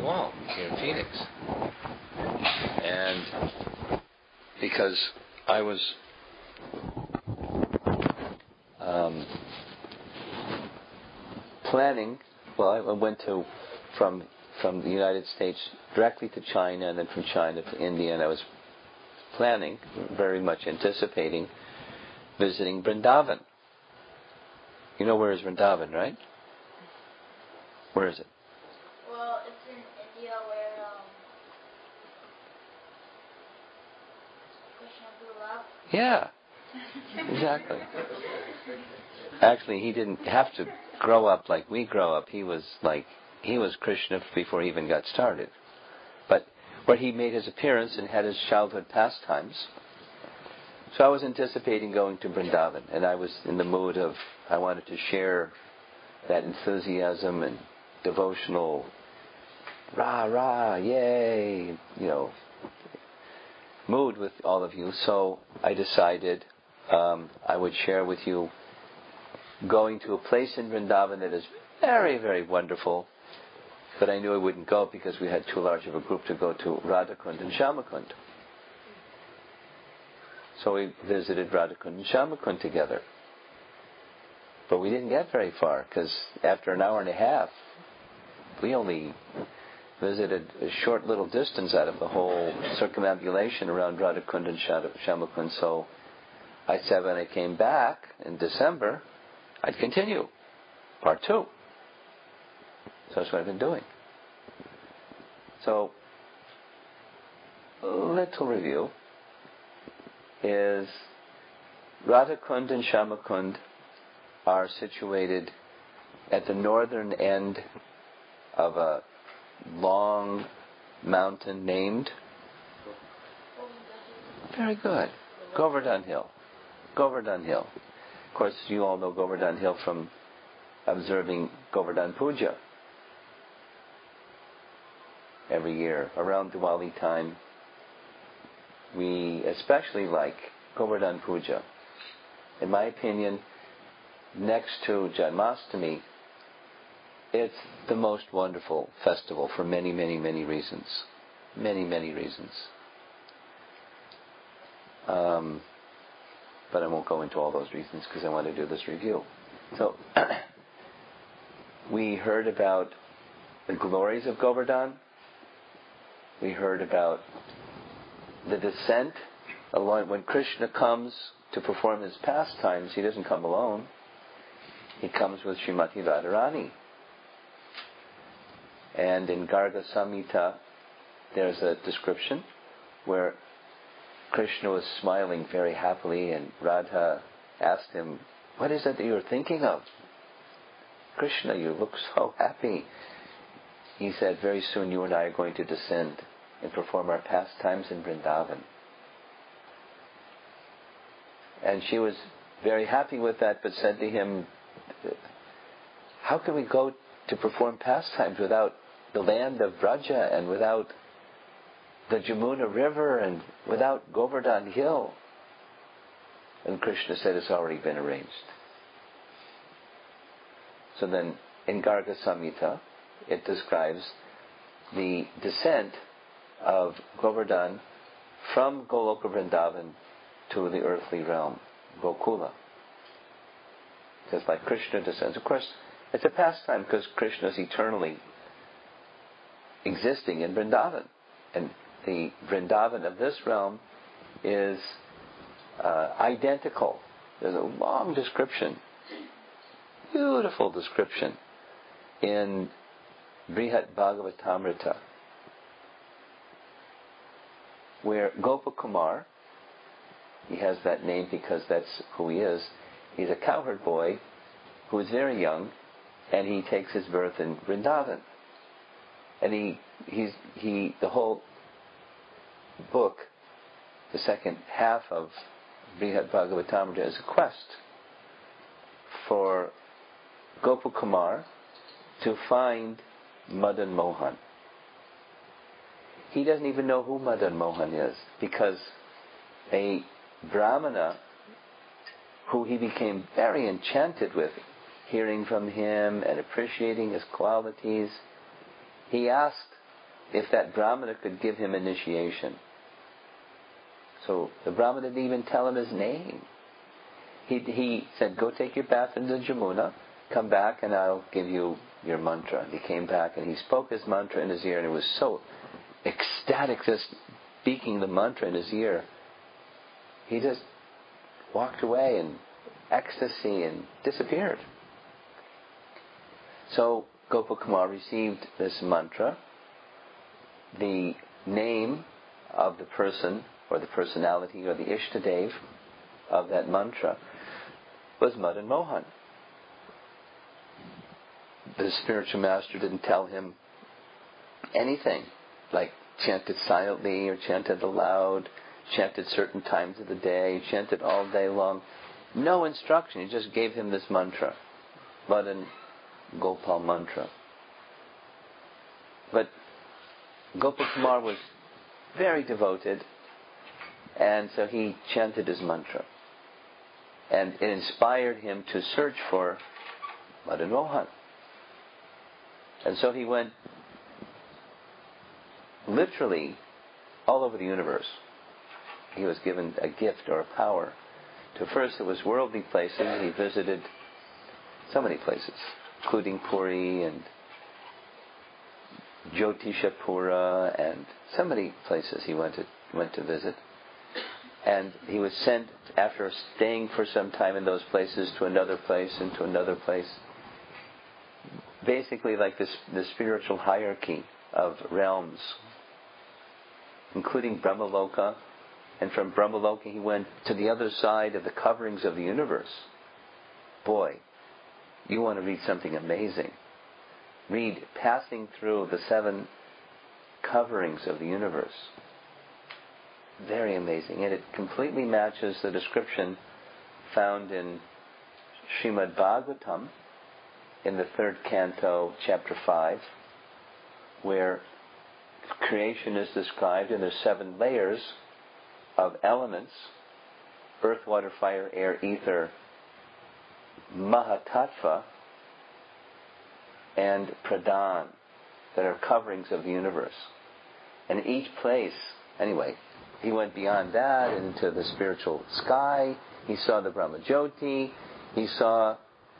you all here in Phoenix. And because I was planning, well, I went from the United States directly to China, and then from China to India, and I was planning, very much anticipating, visiting Vrindavan. You know where is Vrindavan, right? Where is it? Well, it's in India where Krishna grew up. Yeah, exactly. Actually, he didn't have to grow up like we grow up. He was Krishna before he even got started. But where he made his appearance and had his childhood pastimes. So I was anticipating going to Vrindavan, and I was in the mood of, I wanted to share that enthusiasm and devotional, rah, rah, yay, mood with all of you. So I decided I would share with you going to a place in Vrindavan that is very, very wonderful, but I knew I wouldn't go because we had too large of a group to go to Radhakund and Shyamakund. So we visited Radhakund and Shyamakund together. But we didn't get very far, because after an hour and a half, we only visited a short little distance out of the whole circumambulation around Radhakund and Shyamakund. So I said when I came back in December, I'd continue. Part 2. So that's what I've been doing. So, a little review is Radhakund and Shyamakund are situated at the northern end of a long mountain named, very good, Govardhan Hill. Govardhan Hill. Of course, you all know Govardhan Hill from observing Govardhan Puja. Every year, around Diwali time, we especially like Govardhan Puja. In my opinion, next to Janmashtami, it's the most wonderful festival for many, many, many reasons. Many, many reasons. But I won't go into all those reasons because I want to do this review. So, we heard about the glories of Govardhan. We heard about the descent. When Krishna comes to perform his pastimes, he doesn't come alone. He comes with Srimati Radharani. And in Garga Samhita, there's a description where Krishna was smiling very happily, and Radha asked him, "What is it that you're thinking of? Krishna, you look so happy." He said, "Very soon you and I are going to descend and perform our pastimes in Vrindavan." And she was very happy with that, but said to him, "How can we go to perform pastimes without the land of Vraja and without the Jamuna River and without Govardhan Hill?" And Krishna said, "It's already been arranged." So then, in Garga Samhita, it describes the descent of Govardhan from Goloka Vrindavan to the earthly realm, Gokula. Just like Krishna descends. Of course, it's a pastime because Krishna is eternally existing in Vrindavan. And the Vrindavan of this realm is identical. There's a long description, beautiful description, in Brihat Bhagavatamrita, where Gopakumar, he has that name because that's who he is, he's a cowherd boy who is very young, and he takes his birth in Vrindavan. And the whole book, the second half of Brihat Bhagavatamrita, is a quest for Gopakumar to find Madan Mohan. He doesn't even know who Madan Mohan is, because a Brahmana who he became very enchanted with, hearing from him and appreciating his qualities, he asked if that Brahmana could give him initiation. So the Brahmana didn't even tell him his name. He said, go take your bath in the Jamuna, come back and I'll give you your mantra. And he came back and he spoke his mantra in his ear, and it was so ecstatic, just speaking the mantra in his ear. He just walked away in ecstasy and disappeared. So Gopakumar received this mantra. The name of the person or the personality or the Ishtadev of that mantra was Madan Mohan. The spiritual master didn't tell him anything, like chant it silently or chant it aloud, chant it certain times of the day, chant it all day long. No instruction. He just gave him this mantra, Madan Gopal mantra. But Gopakumar was very devoted, and so he chanted his mantra. And it inspired him to search for Madan Mohan. And so he went literally all over the universe. He was given a gift or a power. To first it was worldly places. He visited so many places, including Puri and Jyotishapura and so many places he went to visit. And he was sent, after staying for some time in those places, to another place and to another place. Basically like the spiritual hierarchy of realms, including Brahmaloka. And from Brahmaloka he went to the other side of the coverings of the universe. Boy, you want to read something amazing. Read Passing Through the 7 Coverings of the Universe. Very amazing. And it completely matches the description found in Srimad Bhagavatam in the 3rd canto, chapter 5, where creation is described, and there's 7 layers of elements: earth, water, fire, air, ether, Mahatattva, and Pradhan, that are coverings of the universe. And each place, anyway, he went beyond that into the spiritual sky. He saw the Brahmajyoti. He saw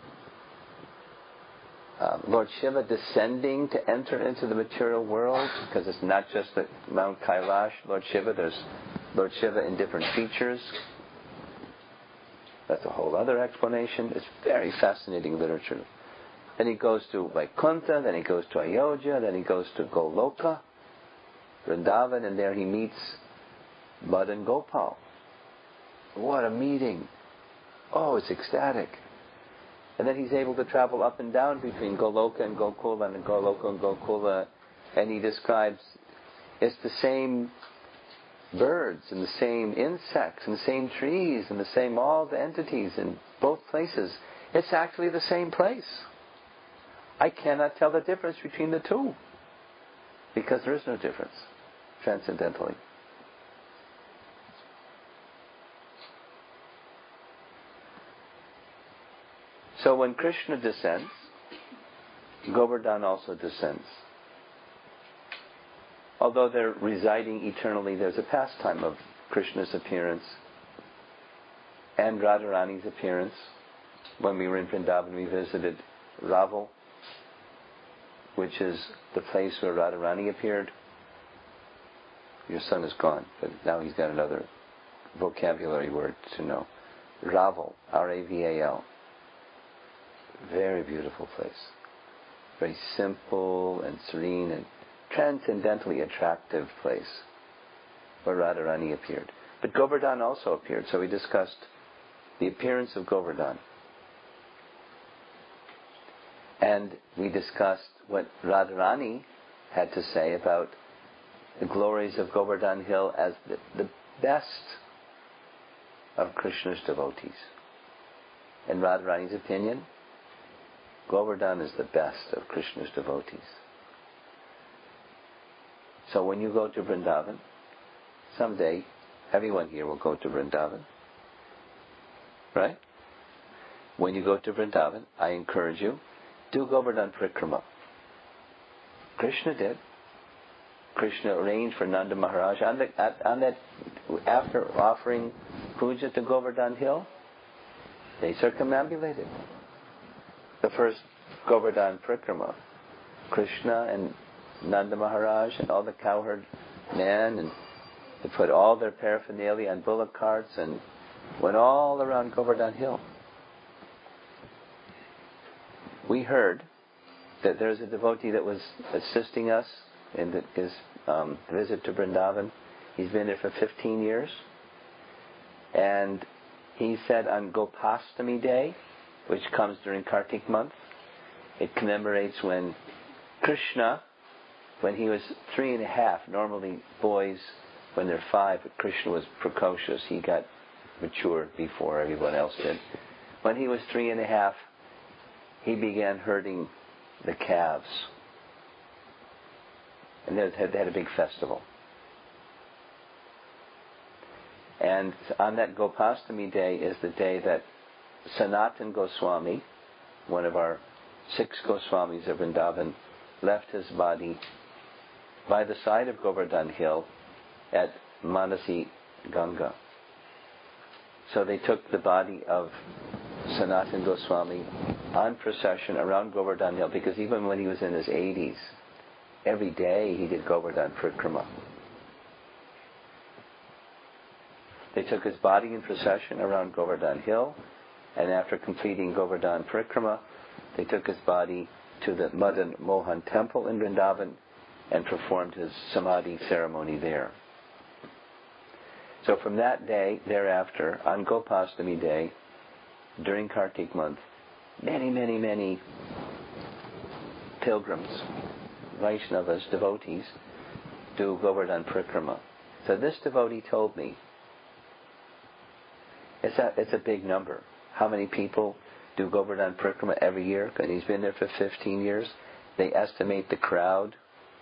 Lord Shiva descending to enter into the material world, because it's not just the Mount Kailash, Lord Shiva. There's Lord Shiva in different features. That's a whole other explanation. It's very fascinating literature. Then he goes to Vaikuntha, then he goes to Ayodhya, then he goes to Goloka, Vrindavan, and there he meets Madan Gopal. What a meeting. Oh, it's ecstatic. And then he's able to travel up and down between Goloka and Gokula and Goloka and Gokula, and he describes it's the same birds and the same insects and the same trees and the same all the entities in both places. It's actually the same place. I cannot tell the difference between the two, because there is no difference transcendentally. So when Krishna descends, Govardhan also descends. Although they're residing eternally, there's a pastime of Krishna's appearance and Radharani's appearance. When we were in Vrindavan, we visited Raval, which is the place where Radharani appeared. Your son is gone, but now he's got another vocabulary word to know. Raval, R-A-V-A-L. Very beautiful place. Very simple and serene and transcendently attractive place where Radharani appeared. But Govardhan also appeared, so we discussed the appearance of Govardhan. And we discussed what Radharani had to say about the glories of Govardhan Hill as the best of Krishna's devotees. In Radharani's opinion, Govardhan is the best of Krishna's devotees. So when you go to Vrindavan, someday everyone here will go to Vrindavan, right? When you go to Vrindavan, I encourage you, do Govardhan Parikrama. Krishna did. Krishna arranged for Nanda Maharaj on that after offering puja to Govardhan Hill, they circumambulated the first Govardhan Parikrama. Krishna and Nanda Maharaj and all the cowherd men, and they put all their paraphernalia on bullock carts and went all around Govardhan Hill. We heard that there's a devotee that was assisting us in his visit to Vrindavan. He's been there for 15 years. And he said on Gopastami Day, which comes during Kartik month, it commemorates when Krishna, when he was 3.5, normally boys, when they're 5, but Krishna was precocious. He got mature before everyone else did. When he was 3.5, he began herding the calves. And they had a big festival. And on that Gopastami Day is the day that Sanatan Goswami, one of our 6 Goswamis of Vrindavan, left his body by the side of Govardhan Hill at Manasi Ganga. So they took the body of Sanatan Goswami on procession around Govardhan Hill, because even when he was in his 80s, every day he did Govardhan Parikrama. They took his body in procession around Govardhan Hill, and after completing Govardhan Parikrama, they took his body to the Madan Mohan temple in Vrindavan and performed his Samadhi ceremony there. So from that day, thereafter, on Gopastami Day, during Kartik month, many pilgrims, Vaishnavas, devotees, do Govardhan Parikrama. So this devotee told me, it's a big number. How many people do Govardhan Parikrama every year? And he's been there for 15 years. They estimate the crowd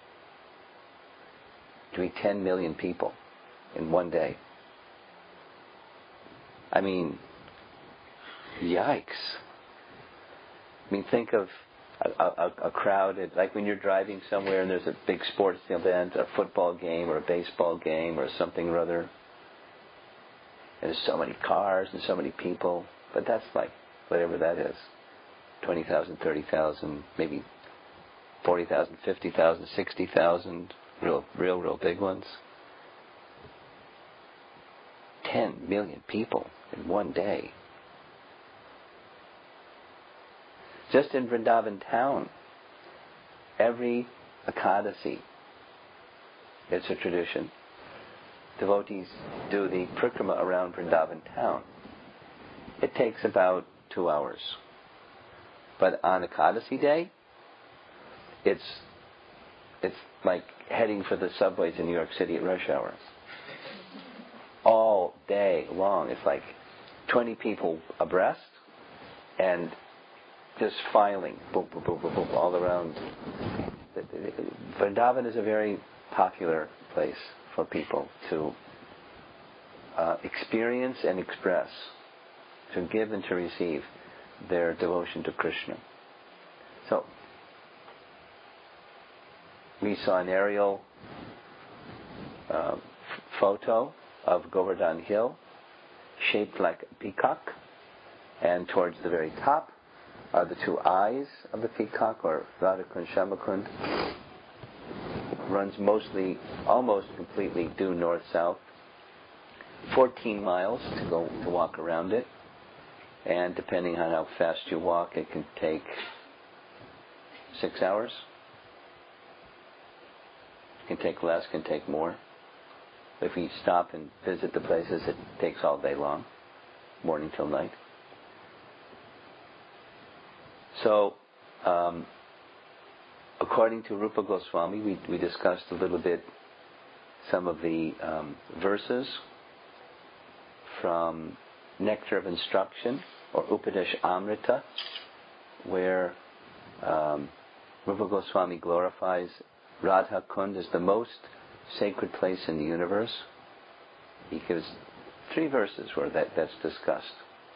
to be 10 million people in one day. I mean, yikes. I mean, think of a crowd, like when you're driving somewhere and there's a big sports event, a football game or a baseball game or something or other. And there's so many cars and so many people. But that's like, whatever that is, 20,000, 30,000, maybe 40,000, 50,000, 60,000, real big ones. 10 million people in one day. Just in Vrindavan town, every Ekadasi, it's a tradition, devotees do the Parikrama around Vrindavan town. It takes about 2 hours. But on Ekadasi day, it's like heading for the subways in New York City at rush hour. All day long. It's like 20 people abreast and just filing, boom, boom, boom, boom, boom, all around. Vrindavan is a very popular place for people to experience and express, to give and to receive their devotion to Krishna. So, we saw an aerial photo of Govardhan Hill, shaped like a peacock, and towards the very top are the 2 eyes of the peacock, or Radhakund Shamakund. Runs almost completely due north-south. 14 miles to walk around it, and depending on how fast you walk, it can take 6 hours. It can take less, can take more. If we stop and visit the places, it takes all day long, morning till night. So, according to Rupa Goswami, we discussed a little bit some of the verses from Nectar of Instruction, or Upadesh Amrita, where Rupa Goswami glorifies Radha Kund as the most sacred place in the universe. He gives 3 verses where that's discussed.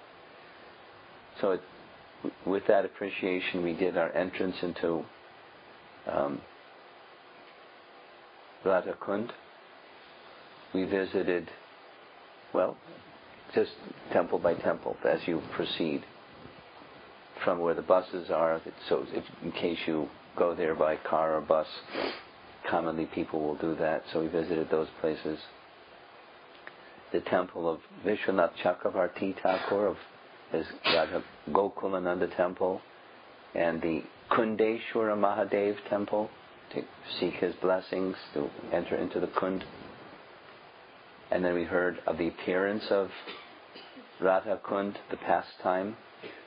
So with that appreciation, we did our entrance into Radha Kund. We visited, well, just temple by temple as you proceed from where the buses are. So in case you go there by car or bus, commonly people will do that. So we visited those places. The temple of Vishwanath Chakravarti Thakur of his Radha Gokulananda temple, and the Kundeshwara Mahadev temple to seek his blessings to enter into the Kund. And then we heard of the appearance of Radha Kund, the pastime.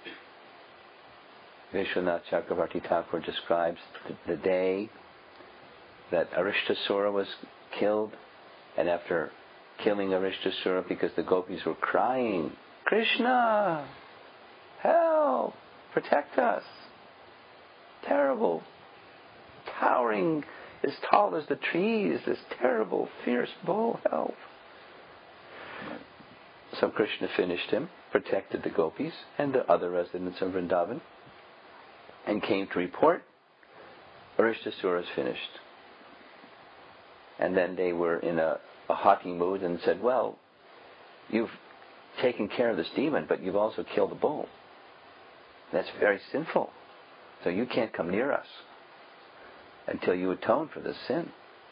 Vishwanath Chakravarti Thakur describes the day that Arishtasura was killed, and after killing Arishtasura, because the gopis were crying, "Krishna, help, protect us. Terrible, towering, as tall as the trees, this terrible, fierce bull, help." So Krishna finished him, protected the gopis and the other residents of Vrindavan, and came to report, Arishtasura is finished. And then they were in a haughty mood and said, "Well, you've taken care of this demon, but you've also killed the bull. That's very sinful. So you can't come near us until you atone for this sin."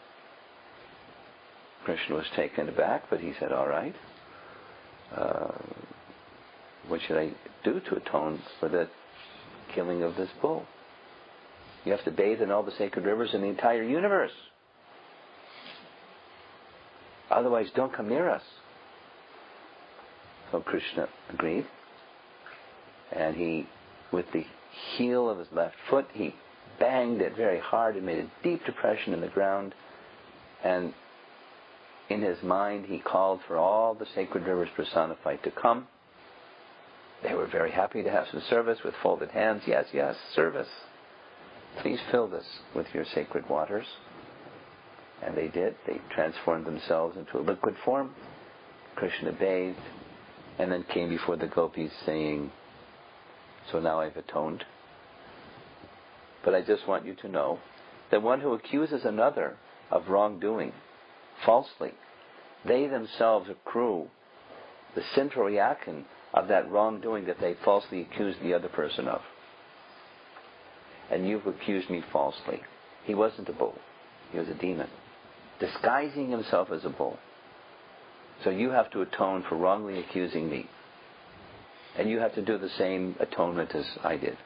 Krishna was taken aback, but he said, "All right. What should I do to atone for the killing of this bull? You have to bathe in all the sacred rivers in the entire universe. Otherwise, don't come near us." So Krishna agreed. And he, with the heel of his left foot, he banged it very hard and made a deep depression in the ground. And in his mind, he called for all the sacred rivers personified to come. They were very happy to have some service with folded hands. "Yes, yes, service. Please fill this with your sacred waters." And they did. They transformed themselves into a liquid form. Krishna bathed and then came before the gopis saying, "So now I've atoned. But I just want you to know that one who accuses another of wrongdoing falsely, they themselves accrue the sinful reaction of that wrongdoing that they falsely accused the other person of. And you've accused me falsely." He wasn't a bull. He was a demon, disguising himself as a bull. So you have to atone for wrongly accusing me. And you have to do the same atonement as I did.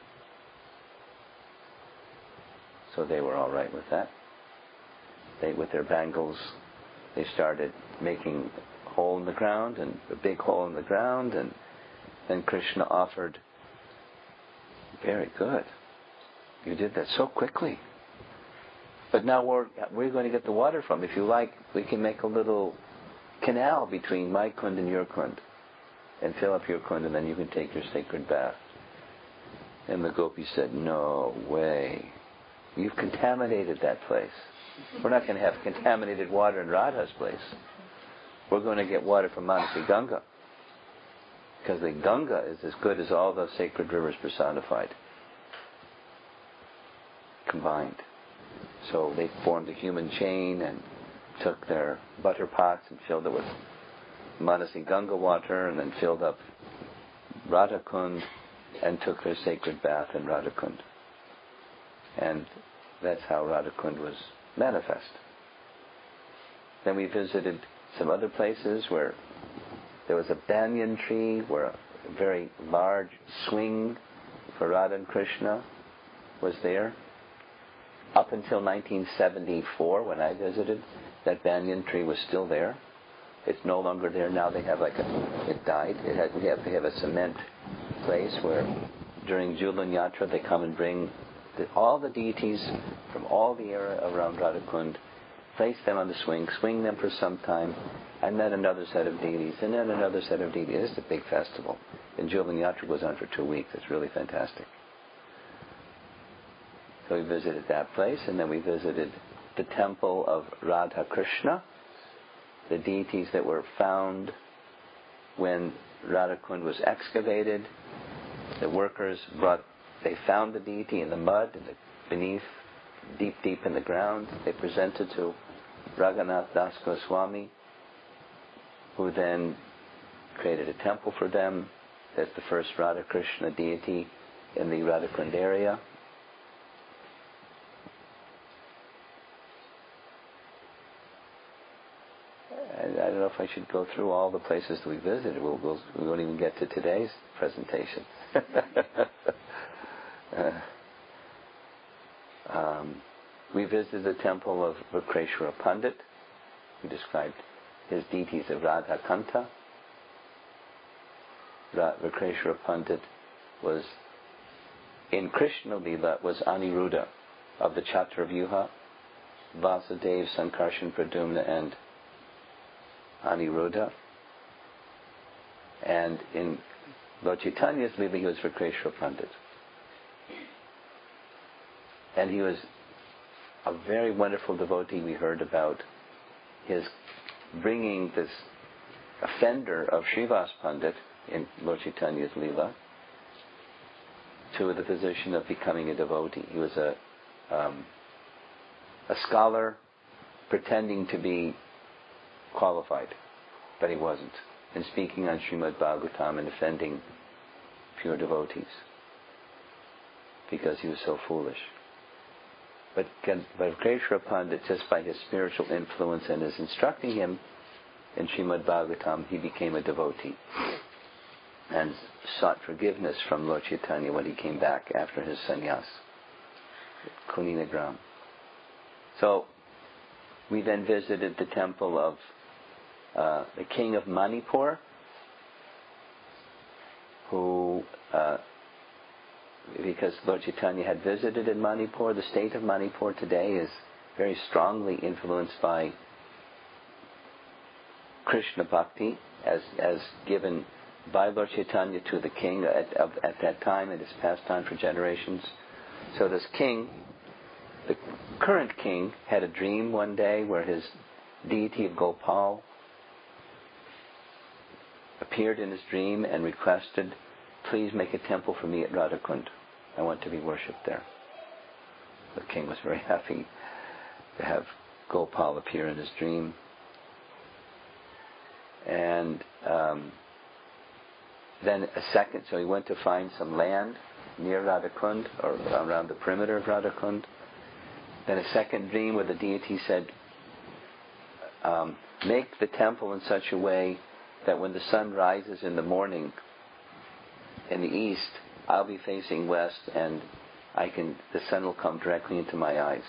So they were all right with that. They, with their bangles, they started making a hole in the ground, and a big hole in the ground, and then Krishna offered, "Very good. You did that so quickly. But now where are you going to get the water from? If you like, we can make a little canal between my kund and your kund, and fill up your kund, and then you can take your sacred bath." And the gopis said, "No way. You've contaminated that place. We're not going to have contaminated water in Radha's place. We're going to get water from Manasi Ganga. Because the Ganga is as good as all the sacred rivers personified, combined." So they formed a human chain and took their butter pots and filled it with Manasi Ganga water, and then filled up Radha Kund and took their sacred bath in Radha Kund. And that's how Radha Kund was manifest. Then we visited some other places where there was a banyan tree, where a very large swing for Radha and Krishna was there. Up until 1974, when I visited, that banyan tree was still there. It's no longer there now. They have it died. They have a cement place where during Julan Yatra they come and bring all the deities from all the area around Radha Kund, place them on the swing them for some time, and then another set of deities, and then another set of deities. It's a big festival. And Julan Yatra goes on for 2 weeks. It's really fantastic. So we visited that place, and then we visited the temple of Radha Krishna, the deities that were found when Radha Kund was excavated. The workers they found the deity in the mud, beneath, deep in the ground. They presented to Raghunath Das Goswami, who then created a temple for them. That's the first Radha Krishna deity in the Radhakund area. And I don't know if I should go through all the places that we visited. We won't even get to today's presentation. We visited the temple of Vikreshwara Pandit, who described his deities of Radha Kanta. Vikreshwara Pandit was, in Krishna Lila, was Aniruddha of the Chaturvyuha, Vasudev, Sankarshan, Pradyumna, and Aniruddha. And in Lord Chaitanya's Lila, he was Vikreshwara Pandit. And he was a very wonderful devotee. We heard about his bringing this offender of Srivas Pandit in Lord Chaitanya's Leela to the position of becoming a devotee. He was a scholar pretending to be qualified, but he wasn't, and speaking on Srimad Bhagavatam and offending pure devotees because he was so foolish. But Vikreshwara Pandit, just by his spiritual influence and his instructing him in Srimad Bhagavatam, he became a devotee and sought forgiveness from Lord Chaitanya when he came back after his sannyas at Kuninagram. So we then visited the temple of the king of Manipur, who because Lord Chaitanya had visited in Manipur. The state of Manipur today is very strongly influenced by Krishna Bhakti, as given by Lord Chaitanya to the king at that time. It has passed on for generations. So this king, the current king, had a dream one day where his deity of Gopal appeared in his dream and requested, "Please make a temple for me at Radhakund. I want to be worshipped there." The king was very happy to have Gopal appear in his dream. And then a second, so he went to find some land near Radhakund, or around the perimeter of Radhakund. Then a second dream where the deity said, "Make the temple in such a way that when the sun rises in the morning in the east, I'll be facing west, and the sun will come directly into my eyes."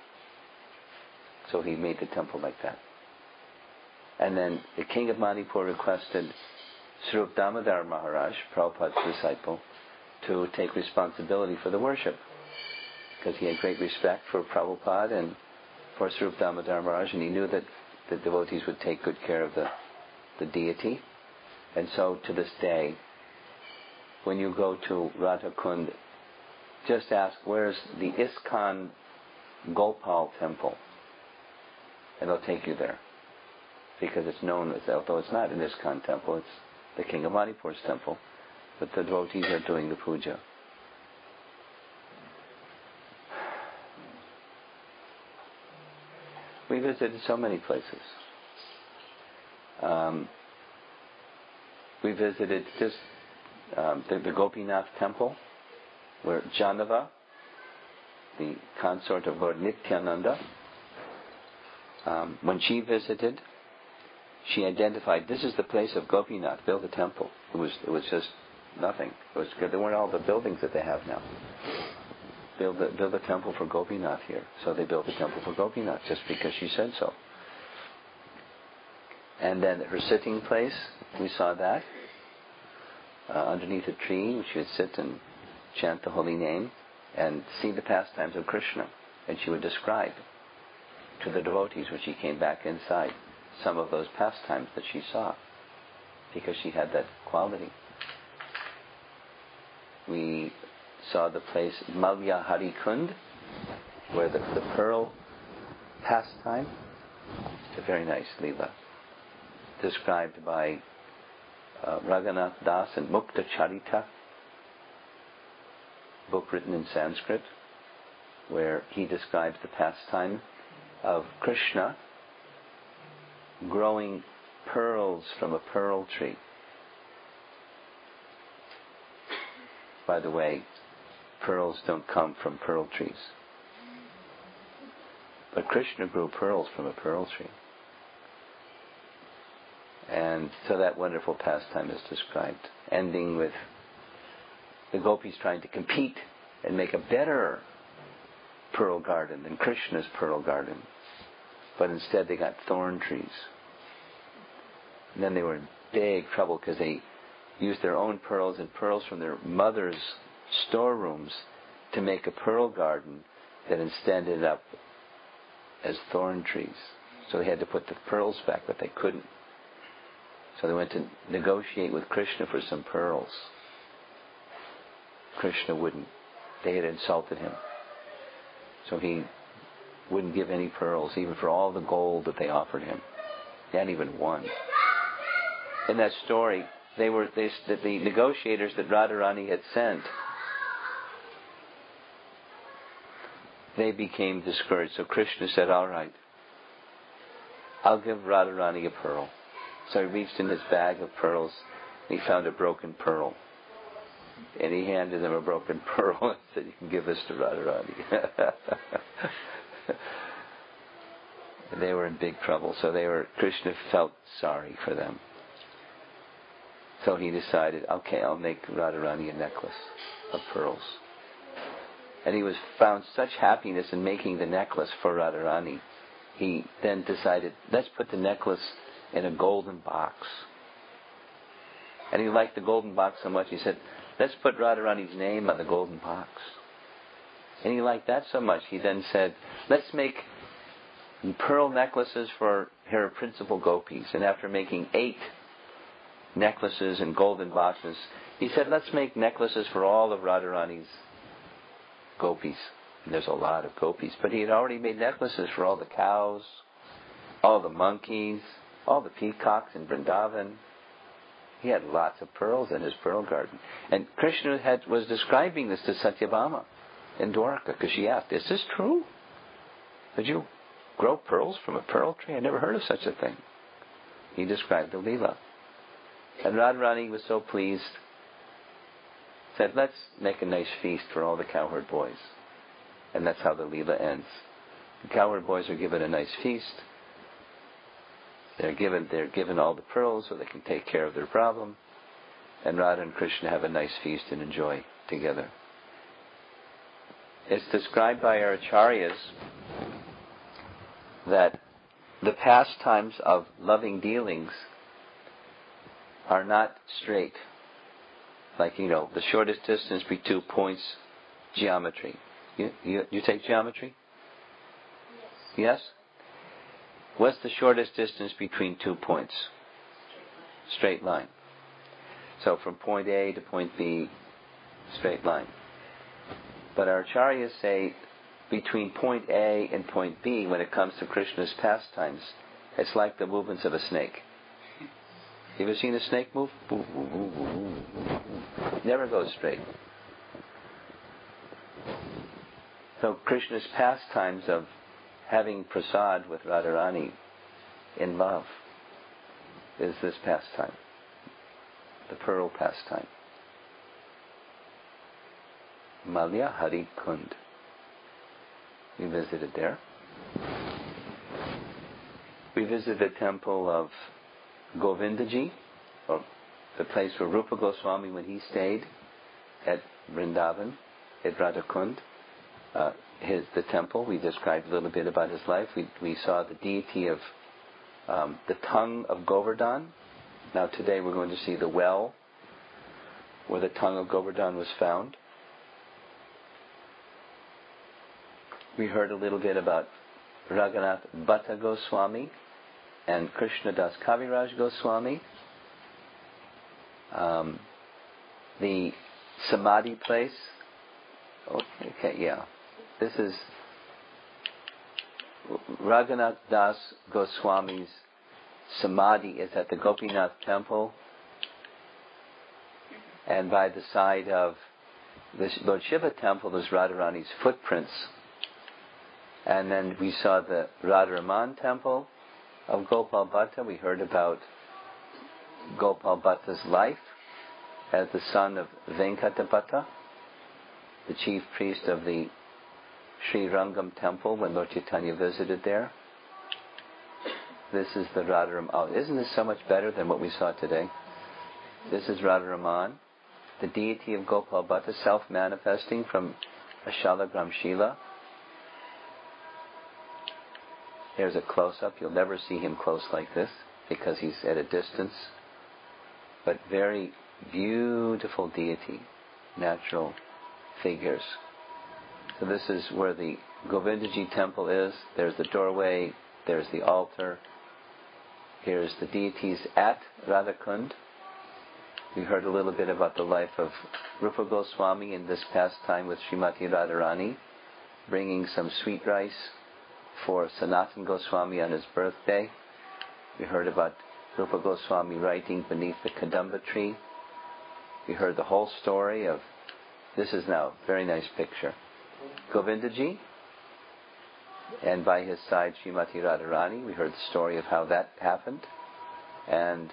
So he made the temple like that. And then the king of Manipur requested Swarup Damodar Maharaj, Prabhupada's disciple, to take responsibility for the worship, because he had great respect for Prabhupada and for Swarup Damodar Maharaj, and he knew that the devotees would take good care of the deity. And so to this day, when you go to Radhakund, just ask, "Where's the ISKCON Gopal temple?" And they'll take you there. Because it's known as, although it's not an ISKCON temple, it's the king of Manipur's temple, but the devotees are doing the puja. We visited so many places. We visited just the Gopinath temple, where Janava, the consort of Lord Nityananda, when she visited, she identified, this is the place of Gopinath, build a temple. It was just nothing. There weren't all the buildings that they have now. Build a temple for Gopinath here. So they built a temple for Gopinath just because she said so. And then her sitting place, we saw that underneath a tree, she would sit and chant the holy name and see the pastimes of Krishna. And she would describe to the devotees when she came back inside some of those pastimes that she saw, because she had that quality. We saw the place Malya Harikund, where the pearl pastime. It's a very nice Leela, described by Raghunath Das in Mukta Charita, book written in Sanskrit, where he describes the pastime of Krishna growing pearls from a pearl tree. By the way, pearls don't come from pearl trees. But Krishna grew pearls from a pearl tree. And so that wonderful pastime is described, ending with the gopis trying to compete and make a better pearl garden than Krishna's pearl garden. But instead they got thorn trees. And then they were in big trouble because they used their own pearls and pearls from their mother's storerooms to make a pearl garden that instead ended up as thorn trees. So they had to put the pearls back, but they couldn't. So they went to negotiate with Krishna for some pearls. Krishna wouldn't. They had insulted him. So he wouldn't give any pearls, even for all the gold that they offered him. He hadn't even won. In that story, the negotiators that Radharani had sent, they became discouraged. So Krishna said, all right, I'll give Radharani a pearl. So he reached in his bag of pearls and he found a broken pearl. And he handed them a broken pearl and said, you can give this to Radharani. They were in big trouble. So Krishna felt sorry for them. So he decided, okay, I'll make Radharani a necklace of pearls. And he found such happiness in making the necklace for Radharani. He then decided, let's put the necklace in a golden box. And he liked the golden box so much, he said, let's put Radharani's name on the golden box. And he liked that so much, he then said, let's make pearl necklaces for her principal gopis. And after making 8 necklaces in golden boxes, he said, let's make necklaces for all of Radharani's gopis. And there's a lot of gopis. But he had already made necklaces for all the cows, all the monkeys, all the peacocks in Vrindavan. He had lots of pearls in his pearl garden. And Krishna was describing this to Satyabhama in Dwarka, because she asked, is this true? Did you grow pearls from a pearl tree? I never heard of such a thing. He described the Leela. And Radharani was so pleased, said, let's make a nice feast for all the cowherd boys. And that's how the Leela ends. The cowherd boys are given a nice feast. They're given all the pearls so they can take care of their problem. And Radha and Krishna have a nice feast and enjoy together. It's described by our acharyas that the pastimes of loving dealings are not straight. Like, the shortest distance between 2 points, geometry. You take geometry? Yes? What's the shortest distance between 2 points? Straight line. So from point A to point B, straight line. But our acharyas say between point A and point B, when it comes to Krishna's pastimes, it's like the movements of a snake. You ever seen a snake move? Never goes straight. So Krishna's pastimes of having prasad with Radharani in love is this pastime, the pearl pastime. Malya Hari Kund. We visited there. We visited the temple of Govindaji, or the place where Rupa Goswami, when he stayed at Vrindavan, at Radhakund, the temple. We described a little bit about his life. We saw the deity of the tongue of Govardhan. Now today we're going to see the well where the tongue of Govardhan was found. We heard a little bit about Raghunath Bhatta Goswami and Krishnadas Kaviraj Goswami. The Samadhi place. Okay, yeah. This is Raghunath Das Goswami's Samadhi is at the Gopinath temple, and by the side of the Lord Shiva temple there's Radharani's footprints. And then we saw the Radharaman temple, of Gopal Bhatta. We heard about Gopal Bhatta's life as the son of Venkata, the chief priest of the Sri Rangam temple when Lord Chaitanya visited there. This is the Radharaman. Oh, isn't this so much better than what we saw today? This is Radharaman, the deity of Gopal Bhatta, self-manifesting from Ashalagram Shila. There's a close-up. You'll never see him close like this because he's at a distance. But very beautiful deity, natural figures. So this is where the Govindaji temple is. There's the doorway. There's the altar. Here's the deities at Radhakund. We heard a little bit about the life of Rupa Goswami in this past time with Srimati Radharani, bringing some sweet rice for Sanatan Goswami on his birthday. We heard about Rupa Goswami writing beneath the Kadamba tree. We heard the whole story of, this is now a very nice picture, Govindaji, and by his side Srimati Radharani. We heard the story of how that happened. And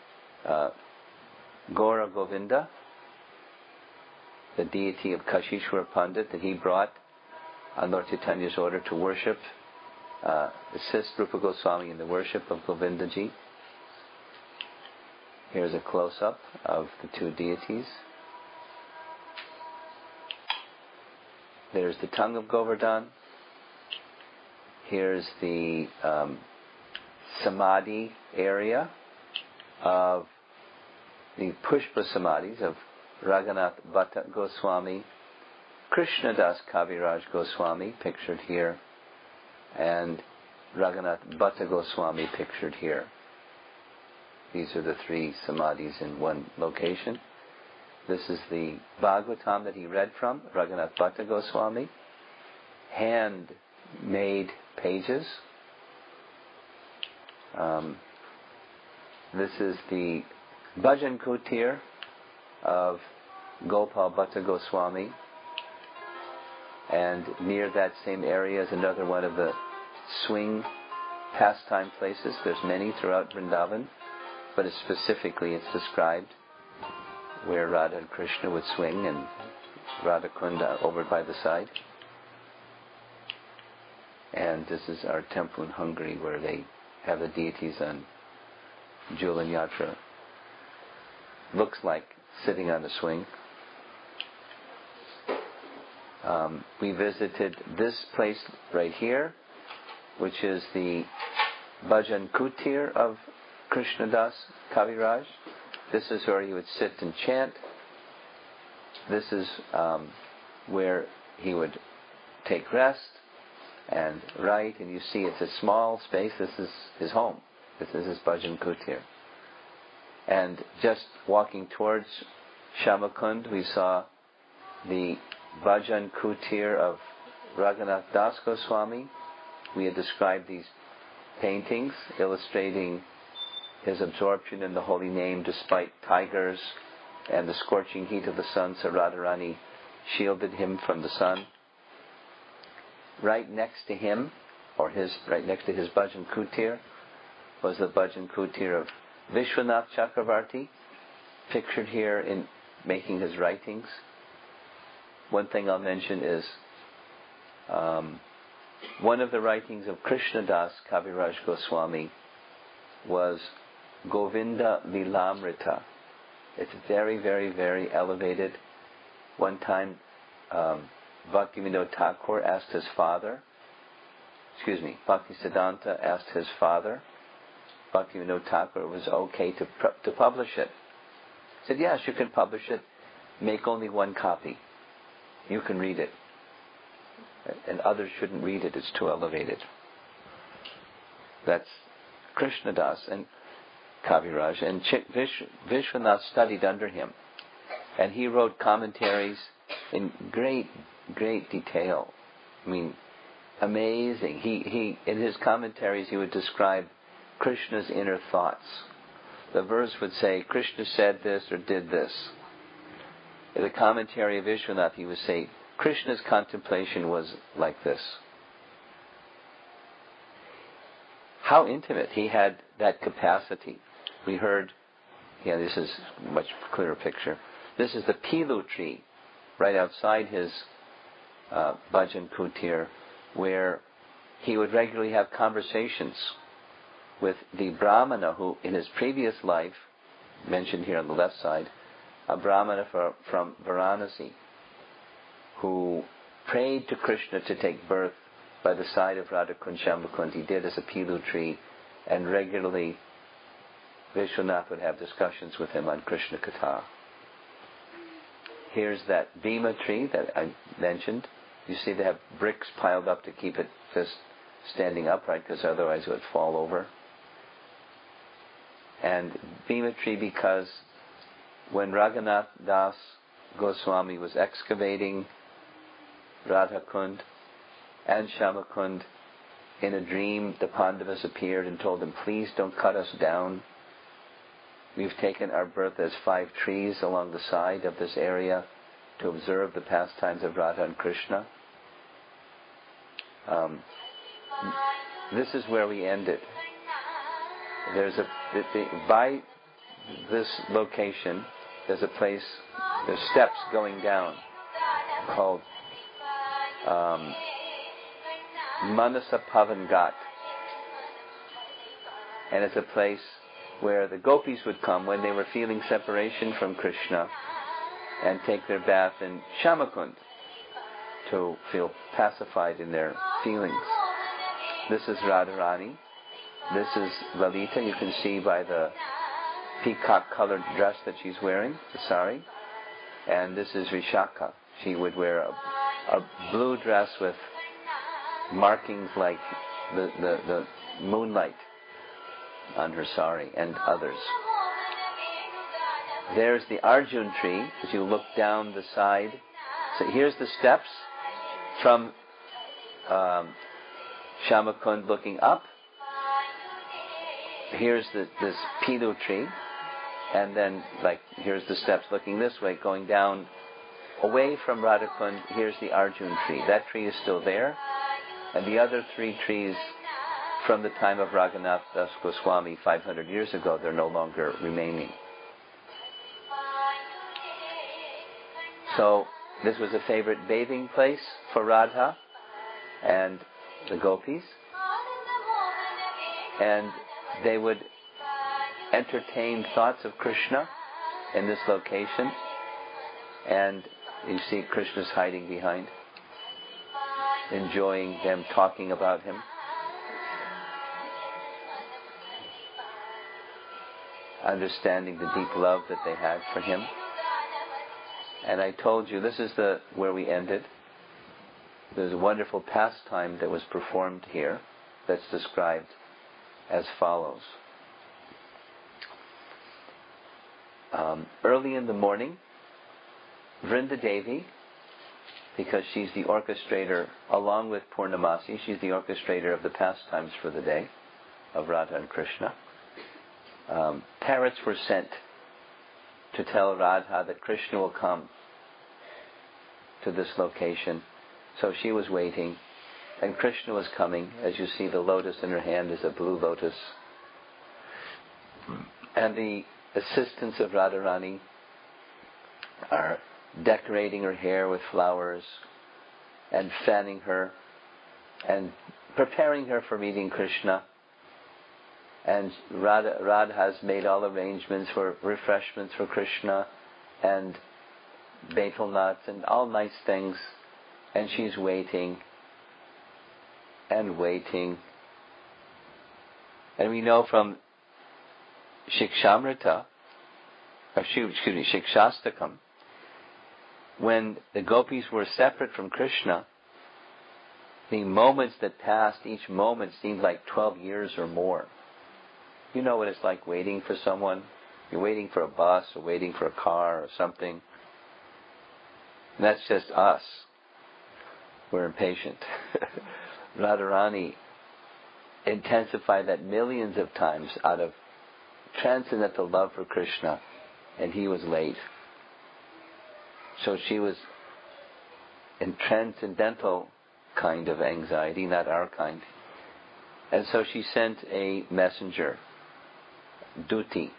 Gaura Govinda, the deity of Kashishwar Pandit that he brought on Lord Chaitanya's order to worship, assist Rupa Goswami in the worship of Govindaji. Here's a close-up of the two deities. There's the tongue of Govardhan. Here's the Samadhi area of the Pushpa Samadhis of Raghunath Bhatta Goswami, Krishnadas Kaviraj Goswami, pictured here, and Raghunath Bhatta Goswami, pictured here. These are the three Samadhis in one location. This is the Bhagavatam that he read from, Raghunath Bhatta Goswami. Hand-made pages. This is the Bhajan Kutir of Gopal Bhatta Goswami. And near that same area is another one of the swing pastime places. There's many throughout Vrindavan, but it's described where Radha and Krishna would swing, and Radha Kunda over by the side. And this is our temple in Hungary where they have the deities on Julan Yatra. Looks like sitting on a swing. We visited this place right here, which is the Bhajan Kutir of Krishnadas Kaviraj. This is where he would sit and chant. This is where he would take rest and write. And you see it's a small space. This is his home. This is his Bhajan Kutir. And just walking towards Shamakund, we saw the Bhajan Kutir of Raghunath Das Goswami. We had described these paintings illustrating his absorption in the holy name despite tigers and the scorching heat of the sun, so Radharani shielded him from the sun. Right next to him, right next to his Bhajan Kutir, was the Bhajan Kutir of Vishwanath Chakravarti, pictured here in making his writings. One thing I'll mention is one of the writings of Krishnadas Kaviraj Goswami was Govinda Lilamrita. It's very, very, very elevated. One time, Bhaktivinoda Thakur asked his father, Bhaktisiddhanta asked his father, Bhaktivinoda Thakur, it was okay to publish it. He said, yes, you can publish it. Make only one copy. You can read it. And others shouldn't read it. It's too elevated. That's Krishnadas and Kaviraj. And Vishwanath studied under him. And he wrote commentaries in great, great detail. I mean, amazing. He in his commentaries, he would describe Krishna's inner thoughts. The verse would say, Krishna said this or did this. In the commentary of Vishwanath, he would say, Krishna's contemplation was like this. how intimate. He had that capacity. We heard, this is a much clearer picture. This is the pilu tree right outside his bhajan kutir, where he would regularly have conversations with the brahmana who, in his previous life, mentioned here on the left side, a brahmana from Varanasi, who prayed to Krishna to take birth by the side of Radhakund Shambhakund. He did as a pilu tree, and regularly Vishwanath would have discussions with him on Krishna Katha. Here's that Bhima tree that I mentioned. You see they have bricks piled up to keep it just standing upright, because otherwise it would fall over. And Bhima tree because when Raghunath Das Goswami was excavating Radhakund and Shyamakund, in a dream the Pandavas appeared and told him, please don't cut us down. We've taken our birth as 5 trees along the side of this area to observe the pastimes of Radha and Krishna. This is where we ended. By this location, there's a place, there's steps going down called Manasa Pavan Ghat. And it's a place where the gopis would come when they were feeling separation from Krishna and take their bath in Shyamakund to feel pacified in their feelings. This is Radharani. This is Lalita. You can see by the peacock-colored dress that she's wearing, the sari. And this is Vishakha. She would wear a blue dress with markings like the moonlight on her sari, and others. There's the Arjun tree as you look down the side. So here's the steps from Shyamakund looking up. Here's this pilu tree, and then here's the steps looking this way, going down away from Radhakund. Here's the Arjun tree. That tree is still there, and the other 3 trees from the time of Raghunath Das Goswami 500 years ago, they're no longer remaining. So this was a favorite bathing place for Radha and the gopis, and they would entertain thoughts of Krishna in this location, and you see Krishna's hiding behind, enjoying them talking about him. Understanding the deep love that they had for him. And I told you, this is where we ended. There's a wonderful pastime that was performed here that's described as follows. Early in the morning, Vrinda Devi, because she's the orchestrator, along with Purnamasi, she's the orchestrator of the pastimes for the day of Radha and Krishna. Parrots were sent to tell Radha that Krishna will come to this location. So she was waiting, and Krishna was coming. As you see, the lotus in her hand is a blue lotus. And the assistants of Radharani are decorating her hair with flowers and fanning her and preparing her for meeting Krishna. And Radha has made all arrangements for refreshments for Krishna and betel nuts and all nice things. And she's waiting and waiting. And we know from Shikshastakam, when the gopis were separate from Krishna, the moments that passed, each moment seemed like 12 years or more. You know what it's like waiting for someone. You're waiting for a bus or waiting for a car or something. And that's just us. We're impatient. Radharani intensified that millions of times out of transcendental love for Krishna, and he was late. So she was in transcendental kind of anxiety, not our kind. And so she sent a messenger, Duti.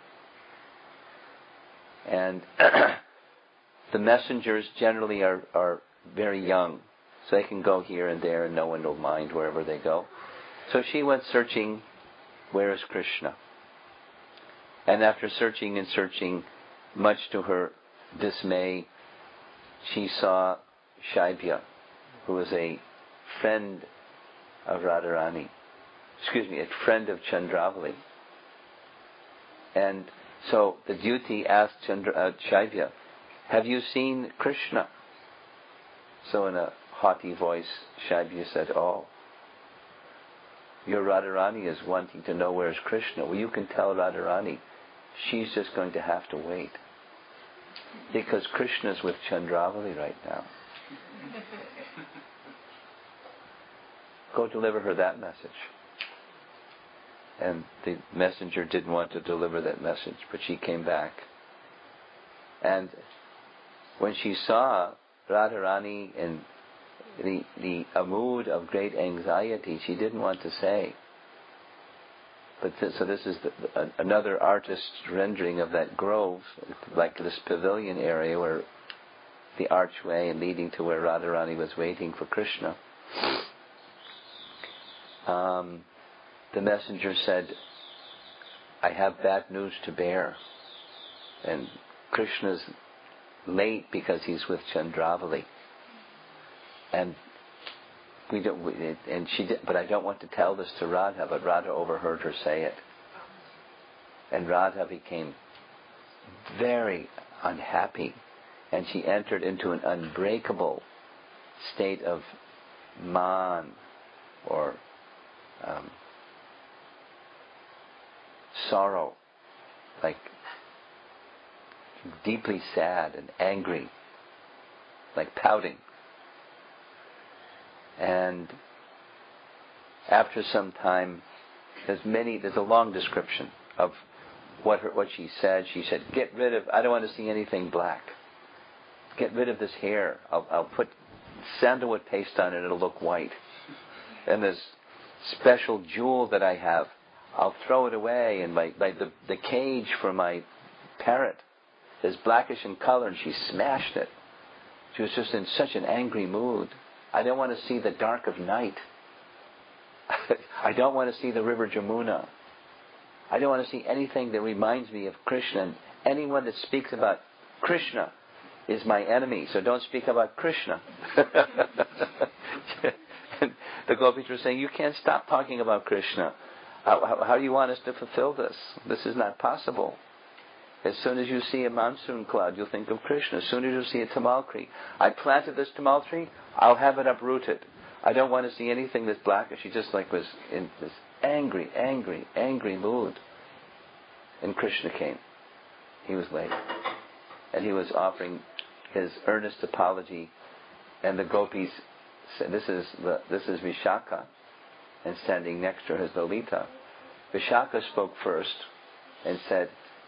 And the messengers generally are very young, so they can go here and there and no one will mind wherever they go. So she went searching, where is Krishna? And after searching and searching, much to her dismay, she saw Shaibya, who was a friend of Radharani. A friend of Chandravali. And so the Duti asked Shaibya, have you seen Krishna? So in a haughty voice, Shaibya said, oh, your Radharani is wanting to know where's Krishna. Well, you can tell Radharani, she's just going to have to wait. Because Krishna's with Chandravali right now. Go deliver her that message. And the messenger didn't want to deliver that message, but she came back. And when she saw Radharani in a mood of great anxiety, she didn't want to say. But so this is another artist's rendering of that grove, like this pavilion area where the archway leading to where Radharani was waiting for Krishna. The messenger said, I have bad news to bear. And Krishna's late because he's with Chandravali. And she did, but I don't want to tell this to Radha, but Radha overheard her say it. And Radha became very unhappy, and she entered into an unbreakable state of man, or sorrow, like deeply sad and angry, like pouting. And after some time, there's a long description of what she said. She said, I don't want to see anything black. Get rid of this hair. I'll put sandalwood paste on it, it'll look white. And this special jewel that I have, I'll throw it away. And the cage for my parrot is blackish in color, and she smashed it. She was just in such an angry mood. I don't want to see the dark of night. I don't want to see the river Jamuna. I don't want to see anything that reminds me of Krishna. And anyone that speaks about Krishna is my enemy, so don't speak about Krishna. And the gopis were saying, you can't stop talking about Krishna. How do you want us to fulfill this? This is not possible. As soon as you see a monsoon cloud, you'll think of Krishna. As soon as you see a tamal tree, I planted this tamal tree, I'll have it uprooted. I don't want to see anything that's black. She just was in this angry mood. And Krishna came. He was late. And he was offering his earnest apology. And the gopis said, this is Vishaka. And standing next to her is Lalita. Vishaka spoke first and said,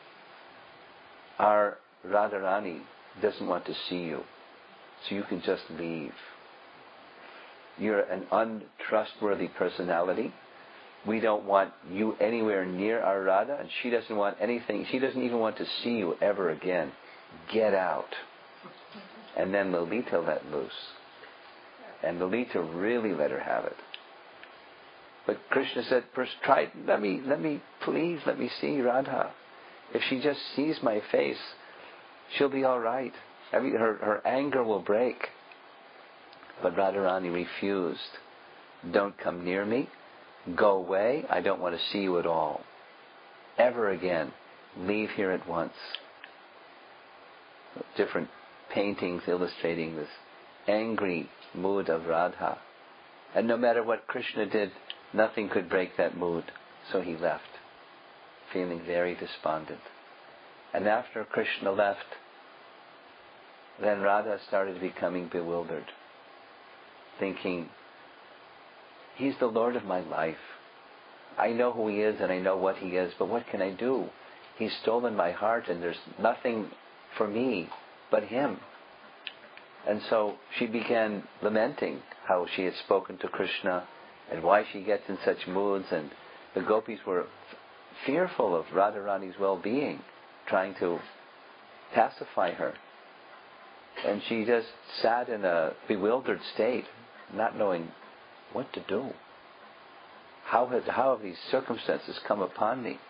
our Radharani doesn't want to see you, so you can just leave. You're an untrustworthy personality. We don't want you anywhere near our Radha, and she doesn't want anything. She doesn't even want to see you ever again. Get out. And then Lalita let loose. And Lalita really let her have it. But Krishna said, first let me see Radha. If she just sees my face, she'll be all right. Her anger will break. But Radharani refused. Don't come near me. Go away. I don't want to see you at all. Ever again. Leave here at once. Different paintings illustrating this angry mood of Radha. And no matter what Krishna did, nothing could break that mood. So he left, feeling very despondent. And after Krishna left, then Radha started becoming bewildered, thinking, he's the Lord of my life. I know who he is and I know what he is, but what can I do? He's stolen my heart and there's nothing for me but him. And so she began lamenting how she had spoken to Krishna and why she gets in such moods. And the gopis were fearful of Radharani's well-being, trying to pacify her. And she just sat in a bewildered state, not knowing what to do. How have these circumstances come upon me?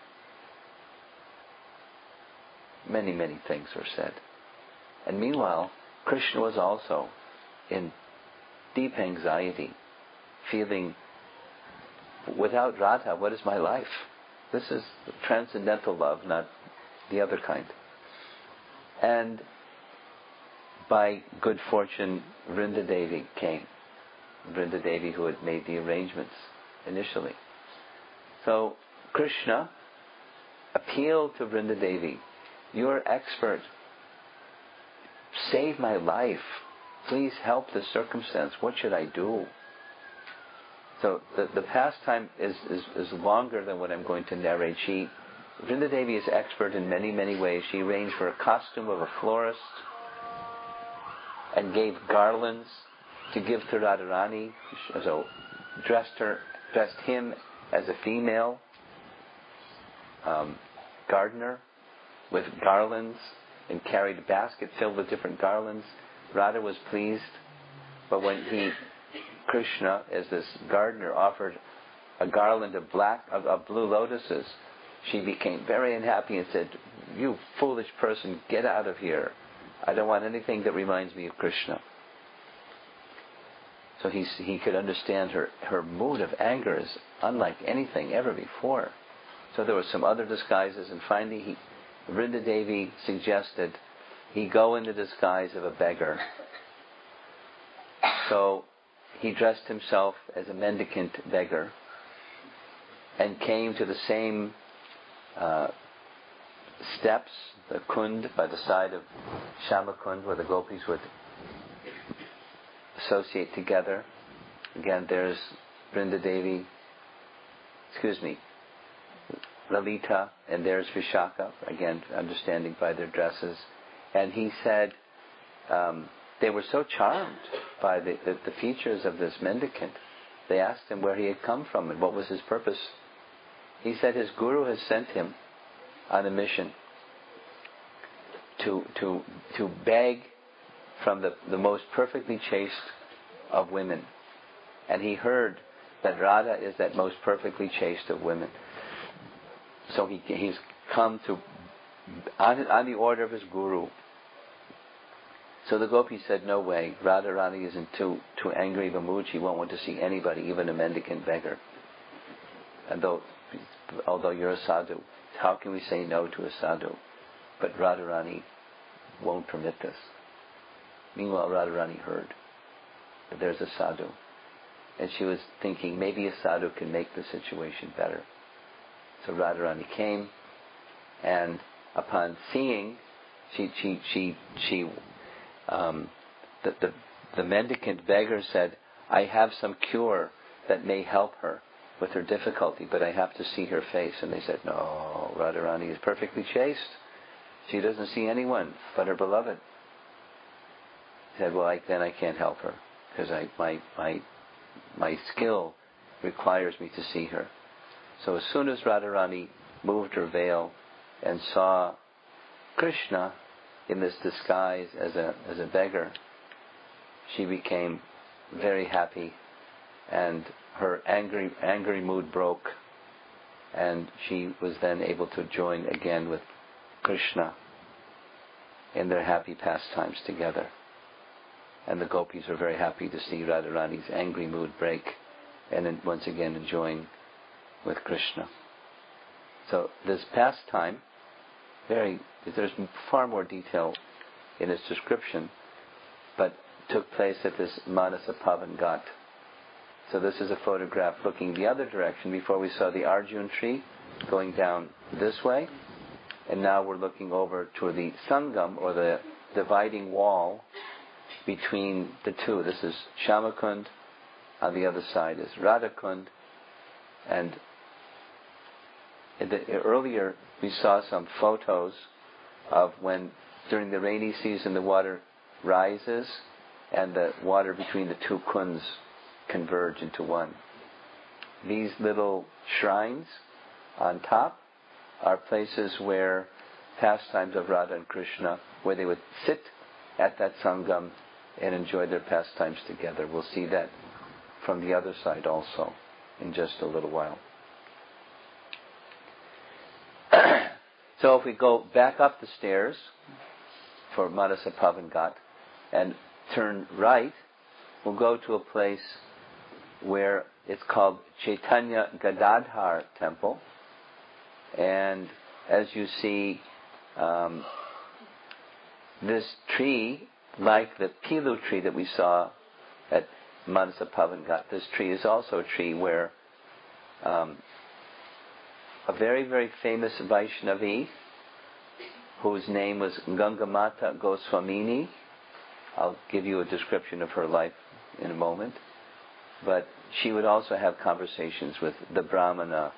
Many, many things were said. And meanwhile, Krishna was also in deep anxiety, feeling, without Radha, what is my life? This is transcendental love, not the other kind. And by good fortune, Vrindadevi came. Vrindadevi, who had made the arrangements initially. So Krishna appealed to Vrindadevi, "You're expert. Save my life. Please help this circumstance. What should I do?" So the pastime is longer than what I'm going to narrate. Vrindadevi is expert in many, many ways. She arranged for a costume of a florist and gave garlands to give to Radharani. So dressed him as a female gardener with garlands and carried a basket filled with different garlands. Radha was pleased, but when Krishna, as this gardener, offered a garland of blue lotuses, she became very unhappy and said, "You foolish person, get out of here. I don't want anything that reminds me of Krishna." So he could understand her mood of anger is unlike anything ever before. So there were some other disguises, and finally Vrindadevi suggested he go in the disguise of a beggar. So he dressed himself as a mendicant beggar and came to the same steps, the kund, by the side of Shamakund, where the gopis would associate together. Again, there's Lalita, and there's Vishaka, again, understanding by their dresses. And he said they were so charmed by the features of this mendicant. They asked him where he had come from and what was his purpose. He said his guru has sent him on a mission to beg from the most perfectly chaste of women. And he heard that Radha is that most perfectly chaste of women. So he's come on the order of his guru. So the gopis said, "No way, Radharani is in too angry of a mood. She won't want to see anybody, even a mendicant beggar. And although you're a sadhu, how can we say no to a sadhu? But Radharani won't permit this." Meanwhile, Radharani heard that there's a sadhu, and she was thinking maybe a sadhu can make the situation better. So Radharani came, and upon seeing, the mendicant beggar said, "I have some cure that may help her with her difficulty, but I have to see her face." And they said, "No, Radharani is perfectly chaste. She doesn't see anyone but her beloved." He said, "Well, then I can't help her because my skill requires me to see her." So as soon as Radharani moved her veil and saw Krishna in this disguise as a beggar, she became very happy, and her angry mood broke, and she was then able to join again with Krishna in their happy pastimes together. And the gopis were very happy to see Radharani's angry mood break and then once again enjoying with Krishna. So this pastime, there's far more detail in its description, but took place at this Manasa Pavan Ghat. So this is a photograph looking the other direction. Before we saw the Arjun tree going down this way, and now we're looking over toward the Sangam, or the dividing wall between the two. This is Shamakund, on the other side is Radhakund, and earlier we saw some photos of when during the rainy season the water rises and the water between the two kunds converge into one. these little shrines on top are places where pastimes of Radha and Krishna, where they would sit at that sangam and enjoy their pastimes together. We'll see that from the other side also in just a little while. So if we go back up the stairs for Manasa Pavan Ghat and turn right, we'll go to a place where it's called Chaitanya Gadadhar Temple. And as you see, this tree, like the pilu tree that we saw at Manasa Pavan Ghat, this tree is also a tree where a very, very famous Vaishnavi, whose name was Gangamata Goswamini. I'll give you a description of her life in a moment. But she would also have conversations with the Brahmana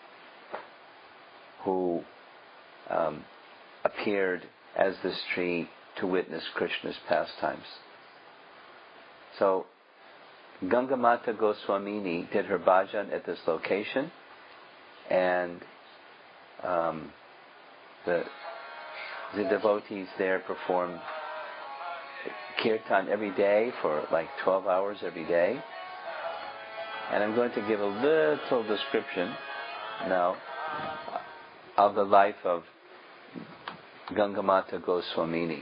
who appeared as this tree to witness Krishna's pastimes. So Gangamata Goswamini did her bhajan at this location, and the devotees there performed kirtan every day for like 12 hours every day. And I'm going to give a little description now of the life of Gangamata Goswamini.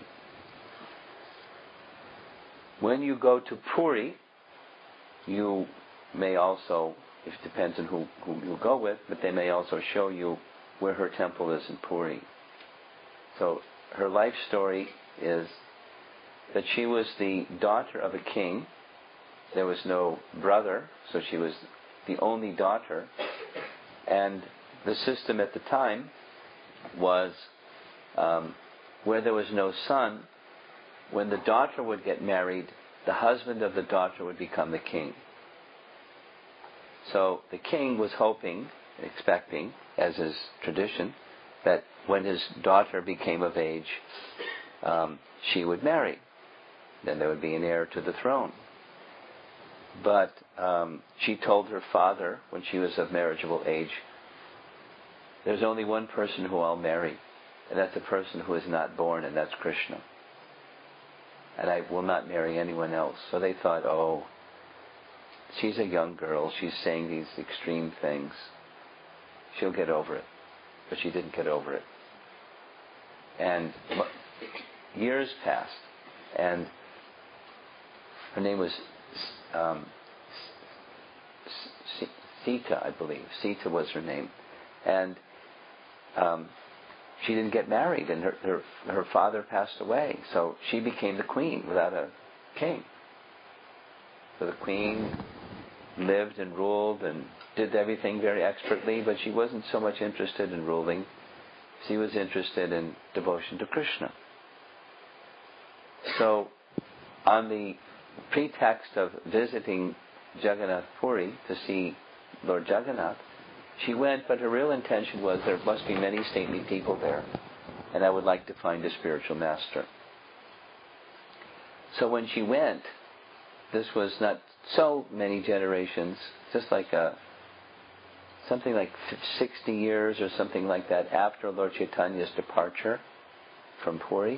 When you go to Puri, you may also, it depends on who you go with, but they may also show you where her temple is in Puri. So her life story is that she was the daughter of a king. There was no brother, so she was the only daughter. And the system at the time was where there was no son, when the daughter would get married, the husband of the daughter would become the king. So the king was hoping, expecting, as is tradition, that when his daughter became of age, she would marry. Then there would be an heir to the throne. But she told her father, when she was of marriageable age, there's only one person who I'll marry, and that's a person who is not born, and that's Krishna. And I will not marry anyone else. So they thought, oh, she's a young girl, she's saying these extreme things. She'll get over it. But she didn't get over it. And years passed, and her name was Sita, I believe. Sita was her name. And she didn't get married, and her father passed away. So she became the queen without a king. So the queen lived and ruled and did everything very expertly, but she wasn't so much interested in ruling. She was interested in devotion to Krishna. So on the pretext of visiting Jagannath Puri to see Lord Jagannath, she went, but her real intention was there must be many saintly people there, and I would like to find a spiritual master. So when she went, this was not so many generations, just like something like 60 years or something like that after Lord Chaitanya's departure from Puri.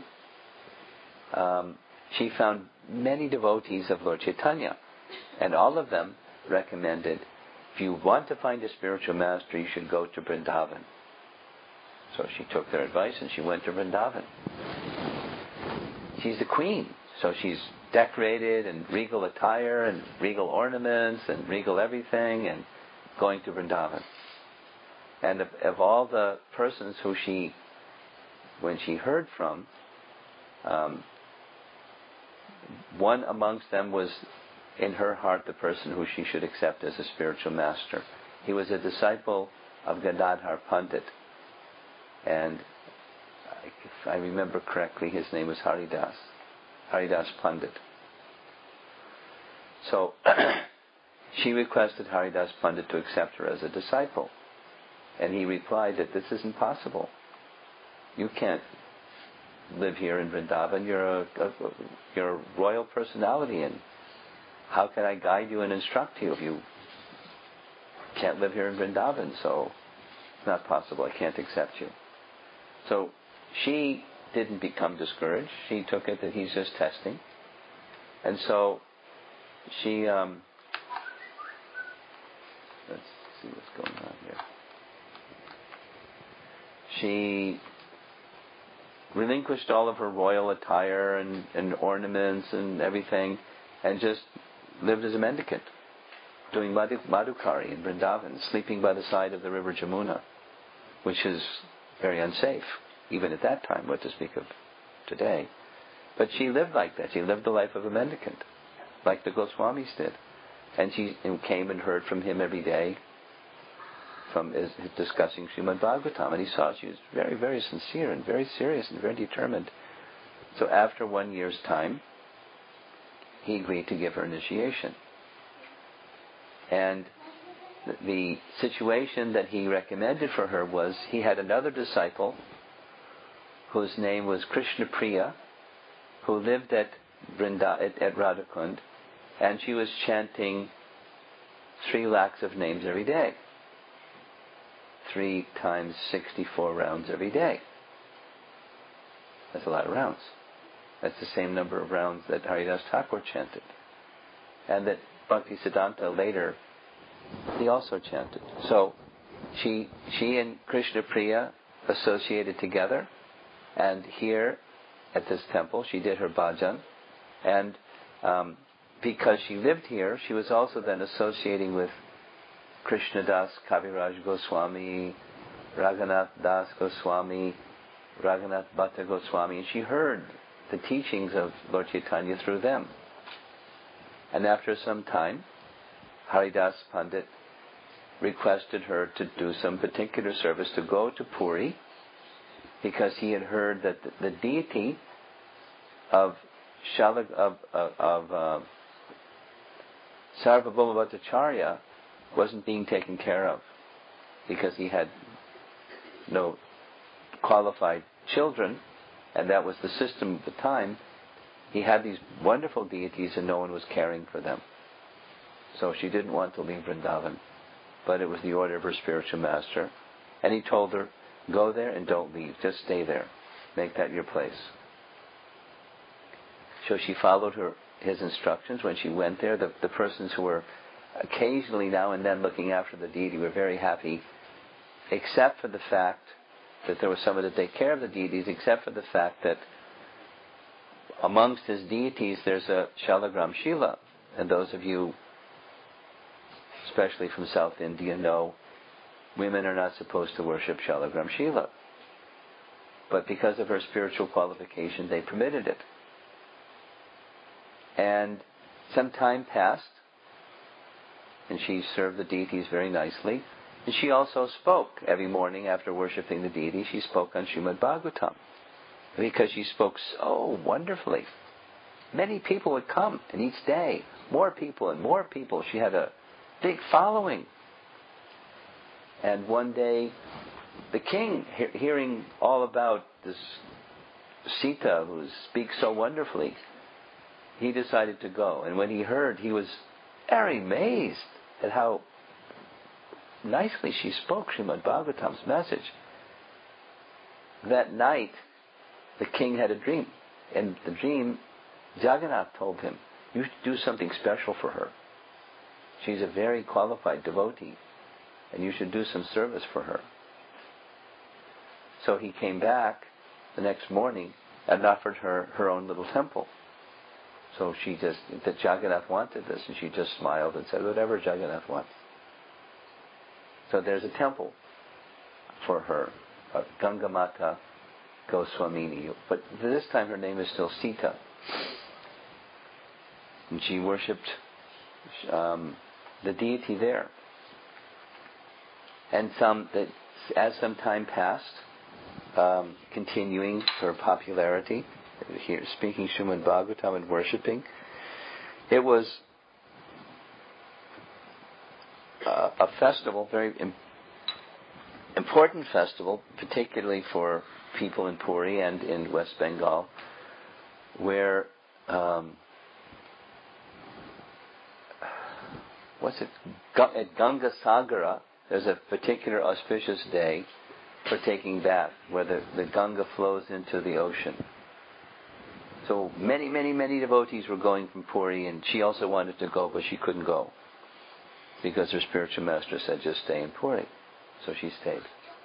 She found many devotees of Lord Chaitanya, and all of them recommended, if you want to find a spiritual master, you should go to Vrindavan. So she took their advice and she went to Vrindavan. She's the queen, so she's decorated in regal attire and regal ornaments and regal everything, and going to Vrindavan. And of all the persons who when she heard from, one amongst them was in her heart the person who she should accept as a spiritual master. He was a disciple of Gadadhar Pandit, and if I remember correctly, his name was Haridas Pandit. So she requested Haridas Pandit to accept her as a disciple, and he replied that this isn't possible. You can't live here in Vrindavan. You're a royal personality, and how can I guide you and instruct you if you can't live here in Vrindavan, so it's not possible. I can't accept you. So she didn't become discouraged. She took it that he's just testing. And so she, let's see what's going on here. She relinquished all of her royal attire and ornaments and everything, and just lived as a mendicant, doing madhukari in Vrindavan, sleeping by the side of the river Jamuna, which is very unsafe, even at that time, what to speak of today. But she lived like that. She lived the life of a mendicant, like the Goswamis did. And she came and heard from him every day, from discussing Srimad Bhagavatam. And he saw she was very, very sincere and very serious and very determined. So after 1 year's time, he agreed to give her initiation. And the situation that he recommended for her was, he had another disciple whose name was Krishna Priya, who lived at Radhakund, and she was chanting 3 lakhs of names every day. 3 times 64 rounds every day. That's a lot of rounds. That's the same number of rounds that Haridas Thakur chanted. And that Bhakti Siddhanta later, he also chanted. So she and Krishna Priya associated together, and here at this temple she did her bhajan. And because she lived here, she was also then associating with Krishnadas Kaviraj Goswami, Raghunath Das Goswami, Raghunath Bhatta Goswami, and she heard the teachings of Lord Chaitanya through them. And after some time, Haridas Pandit requested her to do some particular service, to go to Puri, because he had heard that the deity of Sarvabhauma Bhattacharya wasn't being taken care of, because he had no qualified children, and that was the system of the time. He had these wonderful deities and no one was caring for them. So she didn't want to leave Vrindavan, but it was the order of her spiritual master. And he told her, go there and don't leave, just stay there. Make that your place. So she followed his instructions. When she went there, the persons who were occasionally now and then looking after the deity were very happy, except for the fact that there was someone to take care of the deities, except for the fact that amongst his deities there's a Shalagram Shila. And those of you, especially from South India, know women are not supposed to worship Shalagram Shila. But because of her spiritual qualification, they permitted it. And some time passed, and she served the deities very nicely. And she also spoke every morning after worshipping the deity. She spoke on Srimad Bhagavatam, because she spoke so wonderfully. Many people would come, and each day, more people and more people. She had a big following. And one day, the king, hearing all about this Sita who speaks so wonderfully, he decided to go. And when he heard, he was very amazed at how nicely she spoke Srimad Bhagavatam's message. That night, the king had a dream. And the dream, Jagannath told him, you should do something special for her. She's a very qualified devotee, and you should do some service for her. So he came back the next morning and offered her her own little temple. So that Jagannath wanted this, and she just smiled and said, whatever Jagannath wants. So there's a temple for her, Gangamata Goswamini. But this time her name is still Sita. And she worshipped the deity there. And as some time passed, continuing her popularity, here speaking Srimad Bhagavatam and worshipping, it was a festival, very important festival, particularly for people in Puri and in West Bengal, where at Ganga Sagara, there's a particular auspicious day for taking bath, where the Ganga flows into the ocean. So many, many, many devotees were going from Puri, and she also wanted to go, but she couldn't go because her spiritual master said, just stay in Puri. So she stayed.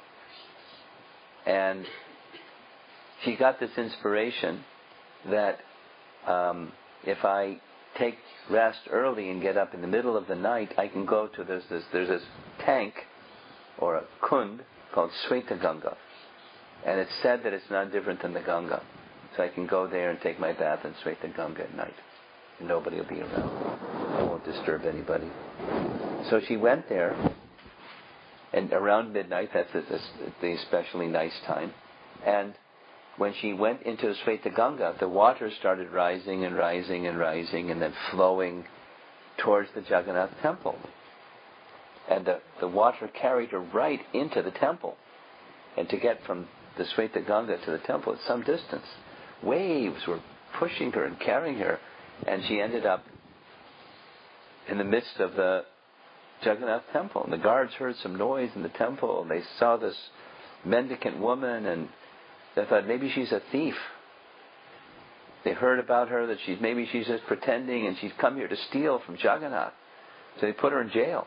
And she got this inspiration that if I take rest early and get up in the middle of the night, I can go to there's this tank or a kund called Sweta Ganga, and it's said that it's not different than the Ganga, so I can go there and take my bath in Sweta Ganga at night, and nobody will be around. I won't disturb anybody. So she went there, and around midnight, that's the especially nice time, and when she went into Sweta Ganga, the water started rising and rising and rising and then flowing towards the Jagannath temple. And the water carried her right into the temple. And to get from the Sweta Ganga to the temple, it's some distance. Waves were pushing her and carrying her, and she ended up in the midst of the Jagannath temple. And the guards heard some noise in the temple, and they saw this mendicant woman, and they thought maybe she's a thief. They heard about her that maybe she's just pretending, and she's come here to steal from Jagannath. So they put her in jail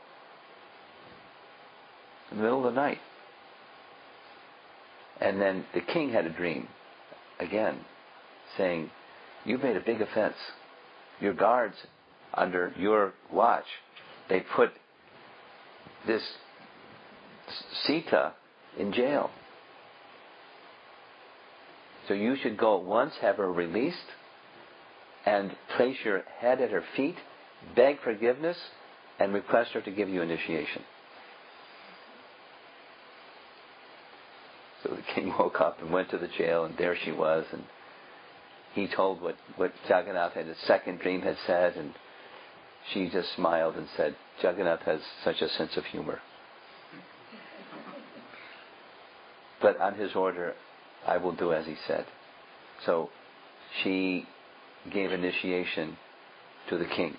in the middle of the night. And then the king had a dream, again, saying, "You've made a big offense. Your guards, under your watch, they put this Sita in jail. So you should go at once, have her released, and place your head at her feet, beg forgiveness, and request her to give you initiation." So the king woke up and went to the jail, and there she was, and he told what Jagannath in his second dream had said, and she just smiled and said, "Jagannath has such a sense of humor. But on his order, I will do as he said." So she gave initiation to the king.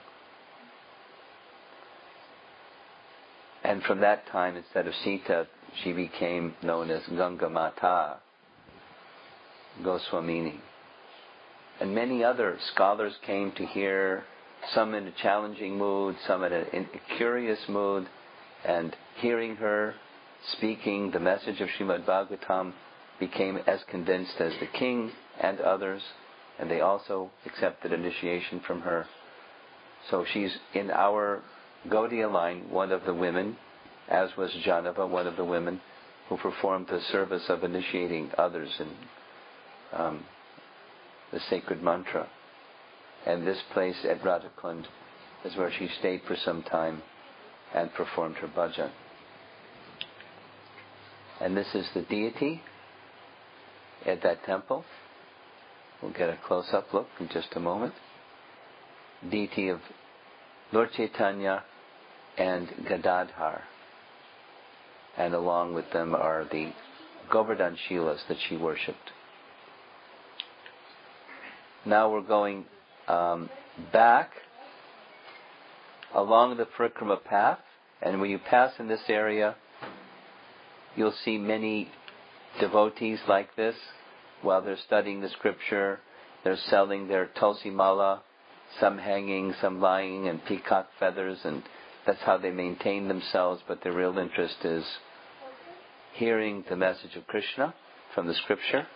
And from that time, instead of Sita, she became known as Ganga Mata, Goswamini. And many other scholars came to hear, some in a challenging mood, some in a curious mood, and hearing her speaking the message of Srimad Bhagavatam became as convinced as the king and others, and they also accepted initiation from her. So she's in our Gaudiya line, one of the women, as was Janava, one of the women who performed the service of initiating others in the sacred mantra. And this place at Radhakund is where she stayed for some time and performed her bhajan. And this is the deity at that temple. We'll get a close-up look in just a moment. Deity of Lord Chaitanya and Gadadhar. And along with them are the Govardhan Shilas that she worshipped. Now we're going back along the Parikrama path, and when you pass in this area, you'll see many devotees like this. While they're studying the scripture, they're selling their tulsi mala, some hanging, some lying, and peacock feathers, and that's how they maintain themselves, but their real interest is hearing the message of Krishna from the scripture.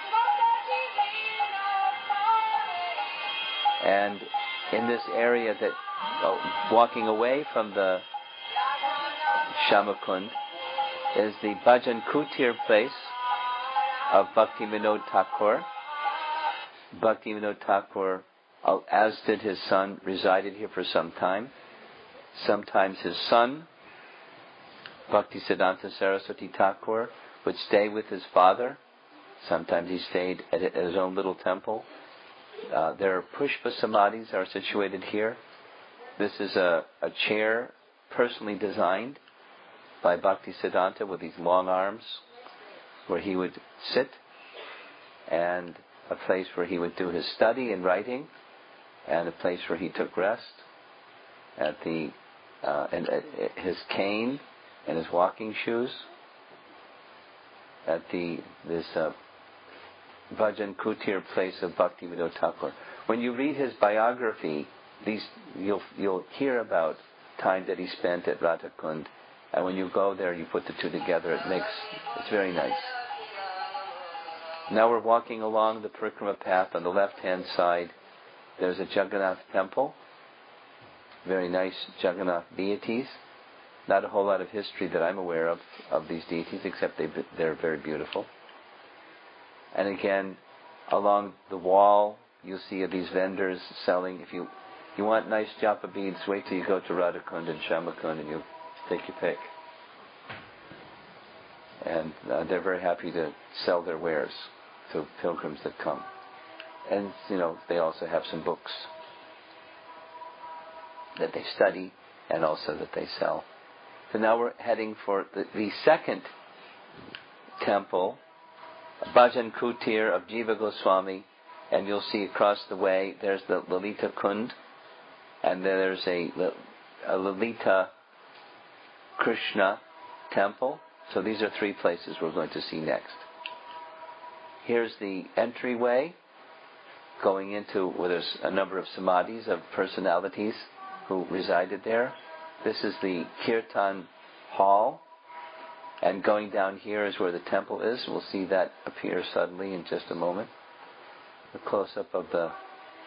And in this area walking away from the Shamakund is the Bhajan Kutir place of Bhakti Vinod Thakur. Bhakti Vinod Thakur, as did his son, resided here for some time. Sometimes his son, Bhakti Siddhanta Saraswati Thakur, would stay with his father. Sometimes he stayed at his own little temple. Their Pushpa Samadhis are situated here. This is a chair personally designed by Bhakti Siddhanta with these long arms where he would sit, and a place where he would do his study and writing, and a place where he took rest at the his cane and his walking shoes at this Bhajan Kutir place of Bhaktivinoda Thakur. When you read his biography, you'll hear about time that he spent at Radhakund, and when you go there, you put the two together. It's very nice. Now we're walking along the Parikrama path. On the left-hand side, there's a Jagannath temple. Very nice Jagannath deities. Not a whole lot of history that I'm aware of these deities, except they're very beautiful. And again, along the wall, you'll see these vendors selling. If you want nice japa beads, wait till you go to Radhakund and Shyamakund and you take your pick. And they're very happy to sell their wares to pilgrims that come. And, they also have some books that they study and also that they sell. So now we're heading for the second temple, Bhajan Kutir of Jiva Goswami, and you'll see across the way there's the Lalita Kund, and there's a Lalita Krishna temple. So these are three places we're going to see next. Here's the entryway going into where there's a number of samadhis of personalities who resided there. This is the Kirtan Hall, and going down here is where the temple is. We'll see that appear suddenly in just a moment. A close-up of the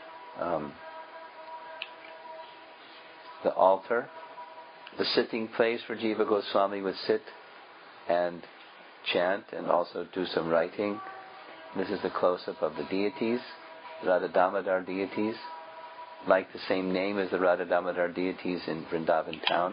altar. The sitting place where Jiva Goswami would sit and chant and also do some writing. This is the close-up of the deities, Radha Damodar deities, like the same name as the Radha Damodar deities in Vrindavan town.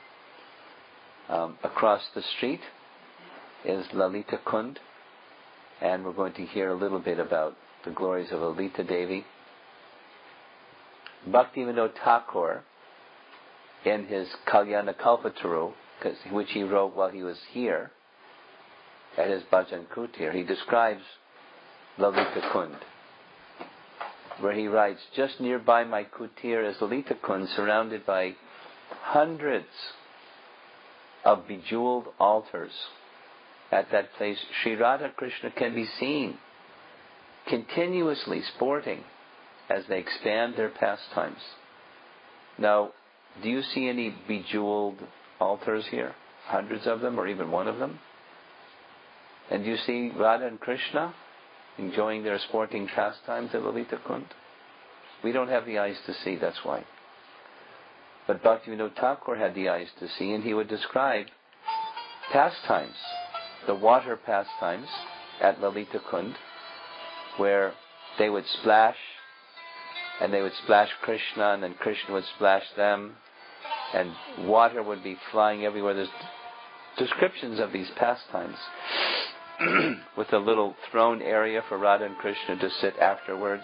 Across the street is Lalita Kund, and we're going to hear a little bit about the glories of Lalita Devi. Bhaktivinoda Thakur, in his Kalyana Kalpataru, which he wrote while he was here at his Bhajan Kutir, he describes Lalita Kund, where he writes, just nearby my kutir is Lalita Kund, surrounded by hundreds of bejeweled altars. At that place, Sri Radha Krishna can be seen continuously sporting as they expand their pastimes. Now, do you see any bejeweled altars here? Hundreds of them, or even one of them? And do you see Radha and Krishna enjoying their sporting pastimes at Lalita Kund? We don't have the eyes to see, that's why. But Bhaktivinoda Thakur had the eyes to see, and he would describe pastimes, the water pastimes at Lalita Kund, where they would splash, and they would splash Krishna, and then Krishna would splash them, and water would be flying everywhere. There's descriptions of these pastimes with a little throne area for Radha and Krishna to sit afterwards.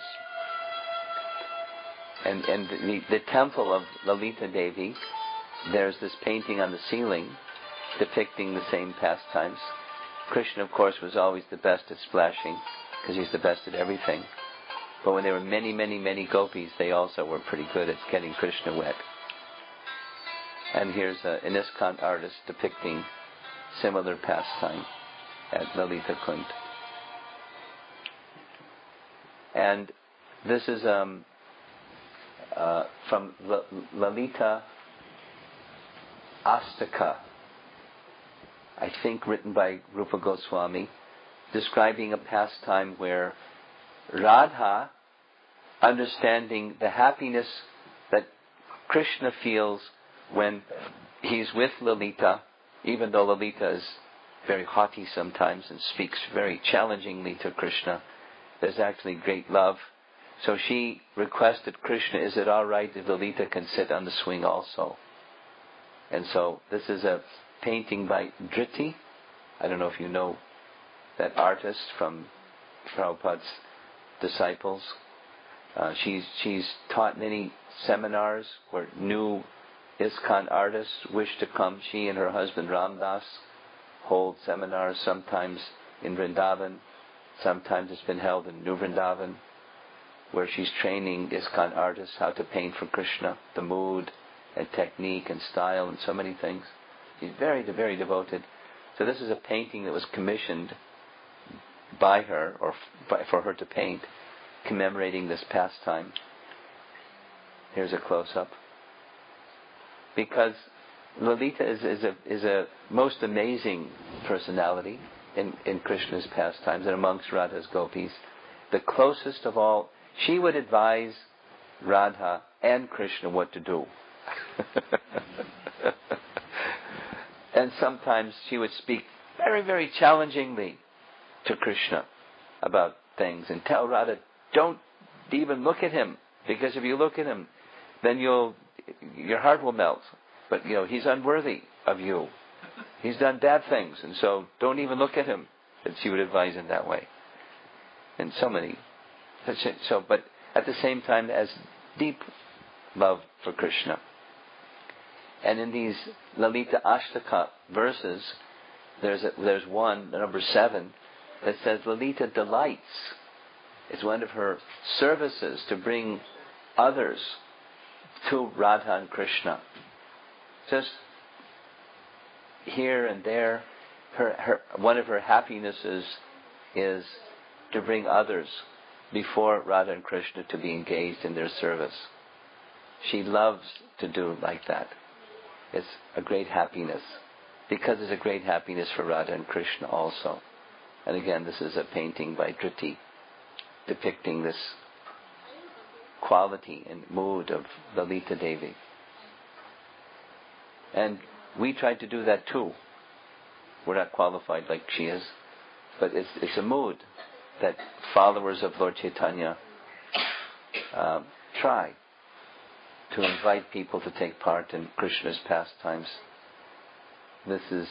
And the temple of Lalita Devi, there's this painting on the ceiling depicting the same pastimes. Krishna, of course, was always the best at splashing, because he's the best at everything. But when there were many, many, many gopis, they also were pretty good at getting Krishna wet. And here's an ISKCON artist depicting similar pastime at Lalita Kund. And this is from Lalita Astaka, I think written by Rupa Goswami, describing a pastime where Radha, understanding the happiness that Krishna feels when he's with Lalita, even though Lalita is very haughty sometimes and speaks very challengingly to Krishna, there's actually great love. So she requested Krishna, is it all right if Lalita can sit on the swing also? And so this is a painting by Dhriti. I don't know if you know that artist from Prabhupada's disciples. She's taught many seminars where new ISKCON artists wish to come. She and her husband Ramdas hold seminars, sometimes in Vrindavan, sometimes it's been held in New Vrindavan, where she's training ISKCON artists how to paint for Krishna, the mood and technique and style and so many things. She's very, very devoted. So this is a painting that was commissioned by her, or for her to paint, commemorating this pastime. Here's a close-up. Because Lalita is a most amazing personality in Krishna's pastimes and amongst Radha's gopis. The closest of all, she would advise Radha and Krishna what to do. And sometimes she would speak very, very challengingly to Krishna about things and tell Radha, don't even look at him, because if you look at him, then your heart will melt. But he's unworthy of you. He's done bad things, and so don't even look at him. And she would advise in that way. And so many. But at the same time, as deep love for Krishna. And in these Lalita Ashtaka verses, there's one, number 7, that says Lalita delights. It's one of her services to bring others to Radha and Krishna. Just here and there, one of her happinesses is to bring others before Radha and Krishna to be engaged in their service. She loves to do like that. It's a great happiness, because it's a great happiness for Radha and Krishna also. And again, this is a painting by Dhriti depicting this quality and mood of Lalita Devi. And we try to do that too. We're not qualified like she is, but it's a mood that followers of Lord Chaitanya try to invite people to take part in Krishna's pastimes. This is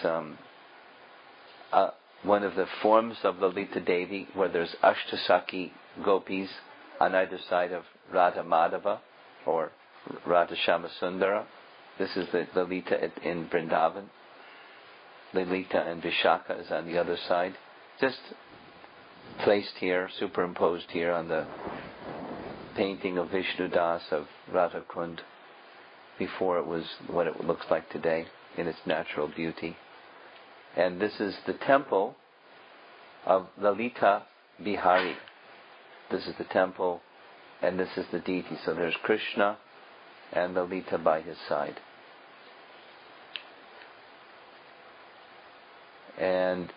one of the forms of Lalita Devi, where there's Ashtasaki gopis on either side of Radha Madhava or Radha Shama Sundara. This is the Lalita in Vrindavan. Lalita and Vishaka is on the other side. Just placed here, superimposed here on the painting of Vishnu Das of Radha Kund before it was what it looks like today in its natural beauty. And this is the temple of Lalita Bihari. This is the temple, and this is the deity. So there's Krishna and Lalita by his side. And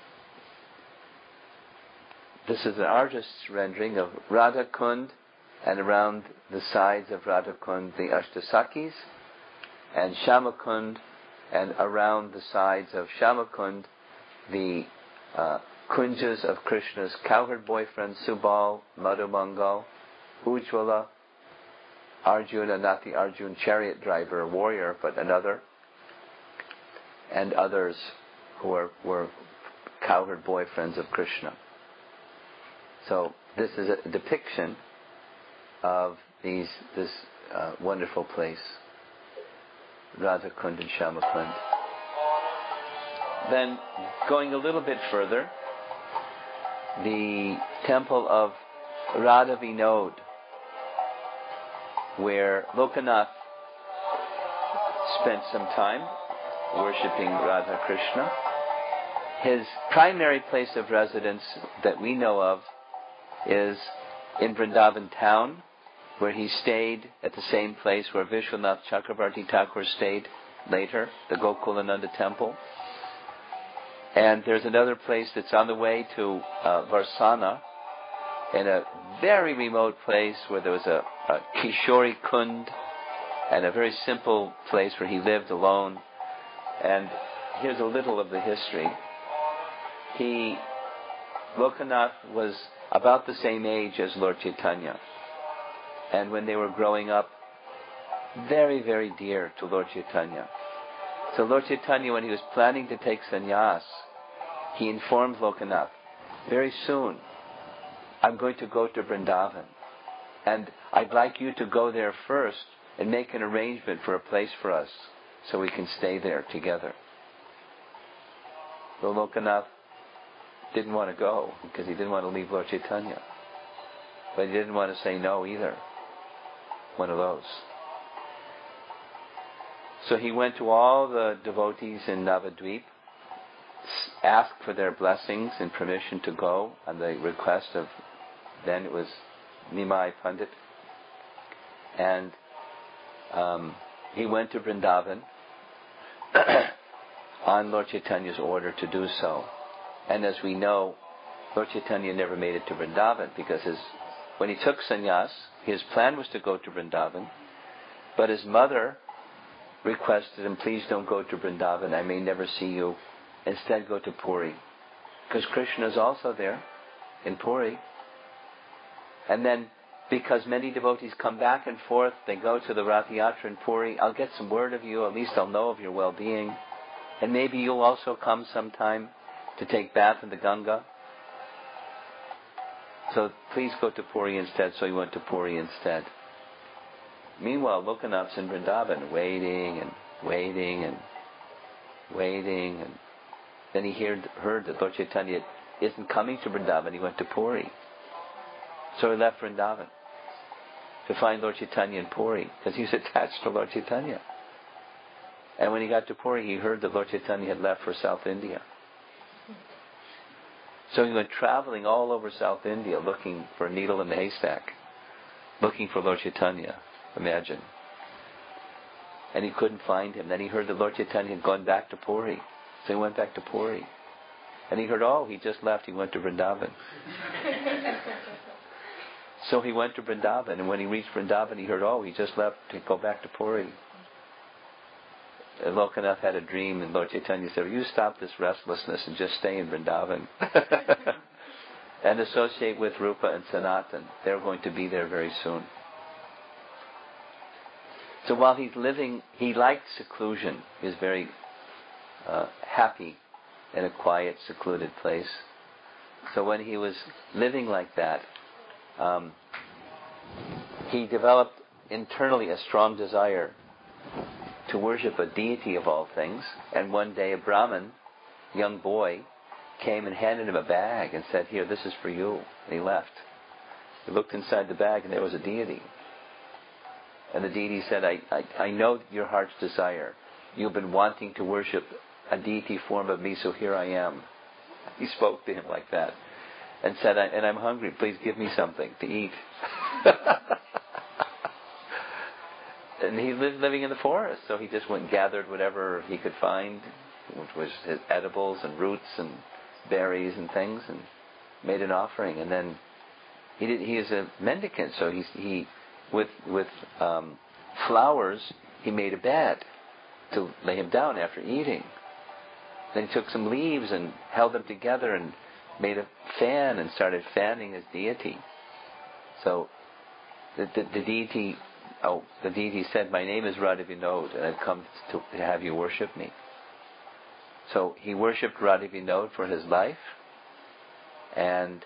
this is an artist's rendering of Radha Kund, and around the sides of Radha Kund the Ashtasakis, and Shama Kund, and around the sides of Shama Kund the kunjas of Krishna's cowherd boyfriend Subal, Madhumangal, Ujjvala, Arjuna, not the Arjun chariot driver, a warrior, but another, and others who were cowherd boyfriends of Krishna. So this is a depiction of this wonderful place, Radha Kund and Shama Kund. Then, going a little bit further, the temple of Radha Vinod, where Lokanath spent some time worshipping Radha Krishna. His primary place of residence that we know of is in Vrindavan town, where he stayed at the same place where Vishwanath Chakravarti Thakur stayed later, the Gokulananda temple. And there's another place that's on the way to Varsana, in a very remote place where there was a Kishori Kund, and a very simple place where he lived alone. And here's a little of the history. Lokanath was about the same age as Lord Chaitanya. And when they were growing up, very, very dear to Lord Chaitanya. So Lord Chaitanya, when he was planning to take sannyas, he informed Lokanath, very soon, I'm going to go to Vrindavan. And I'd like you to go there first and make an arrangement for a place for us so we can stay there together. So Lokanath didn't want to go because he didn't want to leave Lord Chaitanya. But he didn't want to say no either. One of those. So he went to all the devotees in Navadvip, asked for their blessings and permission to go on the request of, then it was Nimai Pandit. And he went to Vrindavan on Lord Chaitanya's order to do so. And as we know, Lord Chaitanya never made it to Vrindavan because when he took sannyas, his plan was to go to Vrindavan, but his mother requested him, please don't go to Vrindavan, I may never see you. Instead go to Puri. Because Krishna is also there in Puri. And then, because many devotees come back and forth, they go to the Rath Yatra in Puri, I'll get some word of you, at least I'll know of your well-being. And maybe you'll also come sometime to take bath in the Ganga. So please go to Puri instead. So he went to Puri instead. Meanwhile, Lokanath's in Vrindavan, waiting and waiting and waiting. And then he heard that Lord Chaitanya isn't coming to Vrindavan. He went to Puri. So he left Vrindavan to find Lord Chaitanya in Puri because he was attached to Lord Chaitanya. And when he got to Puri, he heard that Lord Chaitanya had left for South India. So he went traveling all over South India looking for a needle in the haystack, looking for Lord Chaitanya. Imagine. And he couldn't find him. Then he heard that Lord Chaitanya had gone back to Puri. So he went back to Puri. And he heard, he just left. He went to Vrindavan. So he went to Vrindavan. And when he reached Vrindavan, he heard, he just left to go back to Puri. And Lokanath had a dream, and Lord Chaitanya said, you stop this restlessness and just stay in Vrindavan. And associate with Rupa and Sanatan. They're going to be there very soon. So while he's living, he liked seclusion. He was very happy in a quiet, secluded place. So when he was living like that, he developed internally a strong desire to worship a deity of all things. And one day a Brahmin, young boy, came and handed him a bag and said, here, this is for you. And he left. He looked inside the bag and there was a deity. And the deity said, I know your heart's desire. You've been wanting to worship a deity form of me, so here I am. He spoke to him like that and said, and I'm hungry. Please give me something to eat. And he lived living in the forest, so he just went and gathered whatever he could find, which was his edibles and roots and berries and things, and made an offering. And then he is a mendicant, so he with flowers, he made a bed to lay him down after eating. Then he took some leaves and held them together and made a fan and started fanning his deity. So the deity said, my name is Radha Vinod and I've come to have you worship me. So he worshipped Radha Vinod for his life, and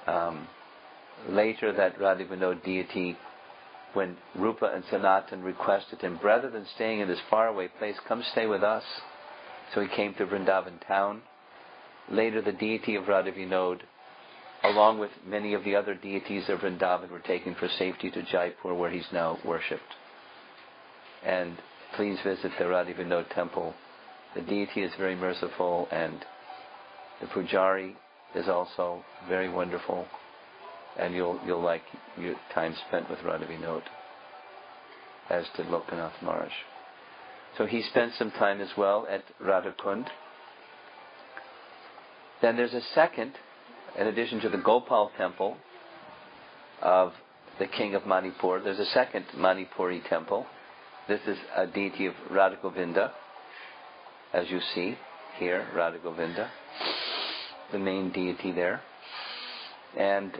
later that Radha Vinod deity, when Rupa and Sanatan requested him, rather than staying in this faraway place, come stay with us. So he came to Vrindavan town. Later the deity of Radha Vinod, along with many of the other deities of Vrindavan, were taken for safety to Jaipur, where he's now worshipped. And please visit the Radha Vinod temple. The deity is very merciful, and the pujari is also very wonderful. And you'll like your time spent with Radha Vinod, as did Lokanath Maharaj. So he spent some time as well at Radha Kund. Then there's a second, in addition to the Gopal temple of the king of Manipur, there's a second Manipuri temple. This is a deity of Radha Govinda, as you see here, Radha Govinda, the main deity there. And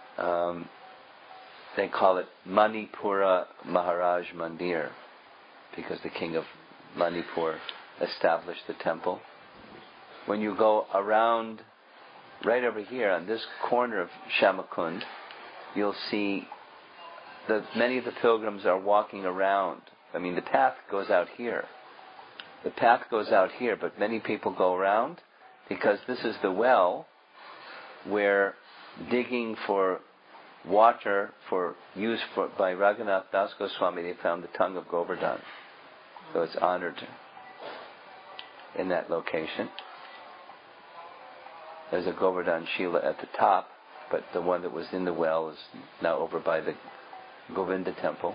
they call it Manipura Maharaj Mandir, because the king of Manipur established the temple. When you go around, right over here on this corner of Shamakund, you'll see that many of the pilgrims are walking around. I mean, the path goes out here. The path goes out here, but many people go around because this is the well where digging for water for use by Raghunath Das Goswami, they found the tongue of Govardhan. So it's honored in that location. There's a Govardhan Shila at the top, but the one that was in the well is now over by the Govinda temple.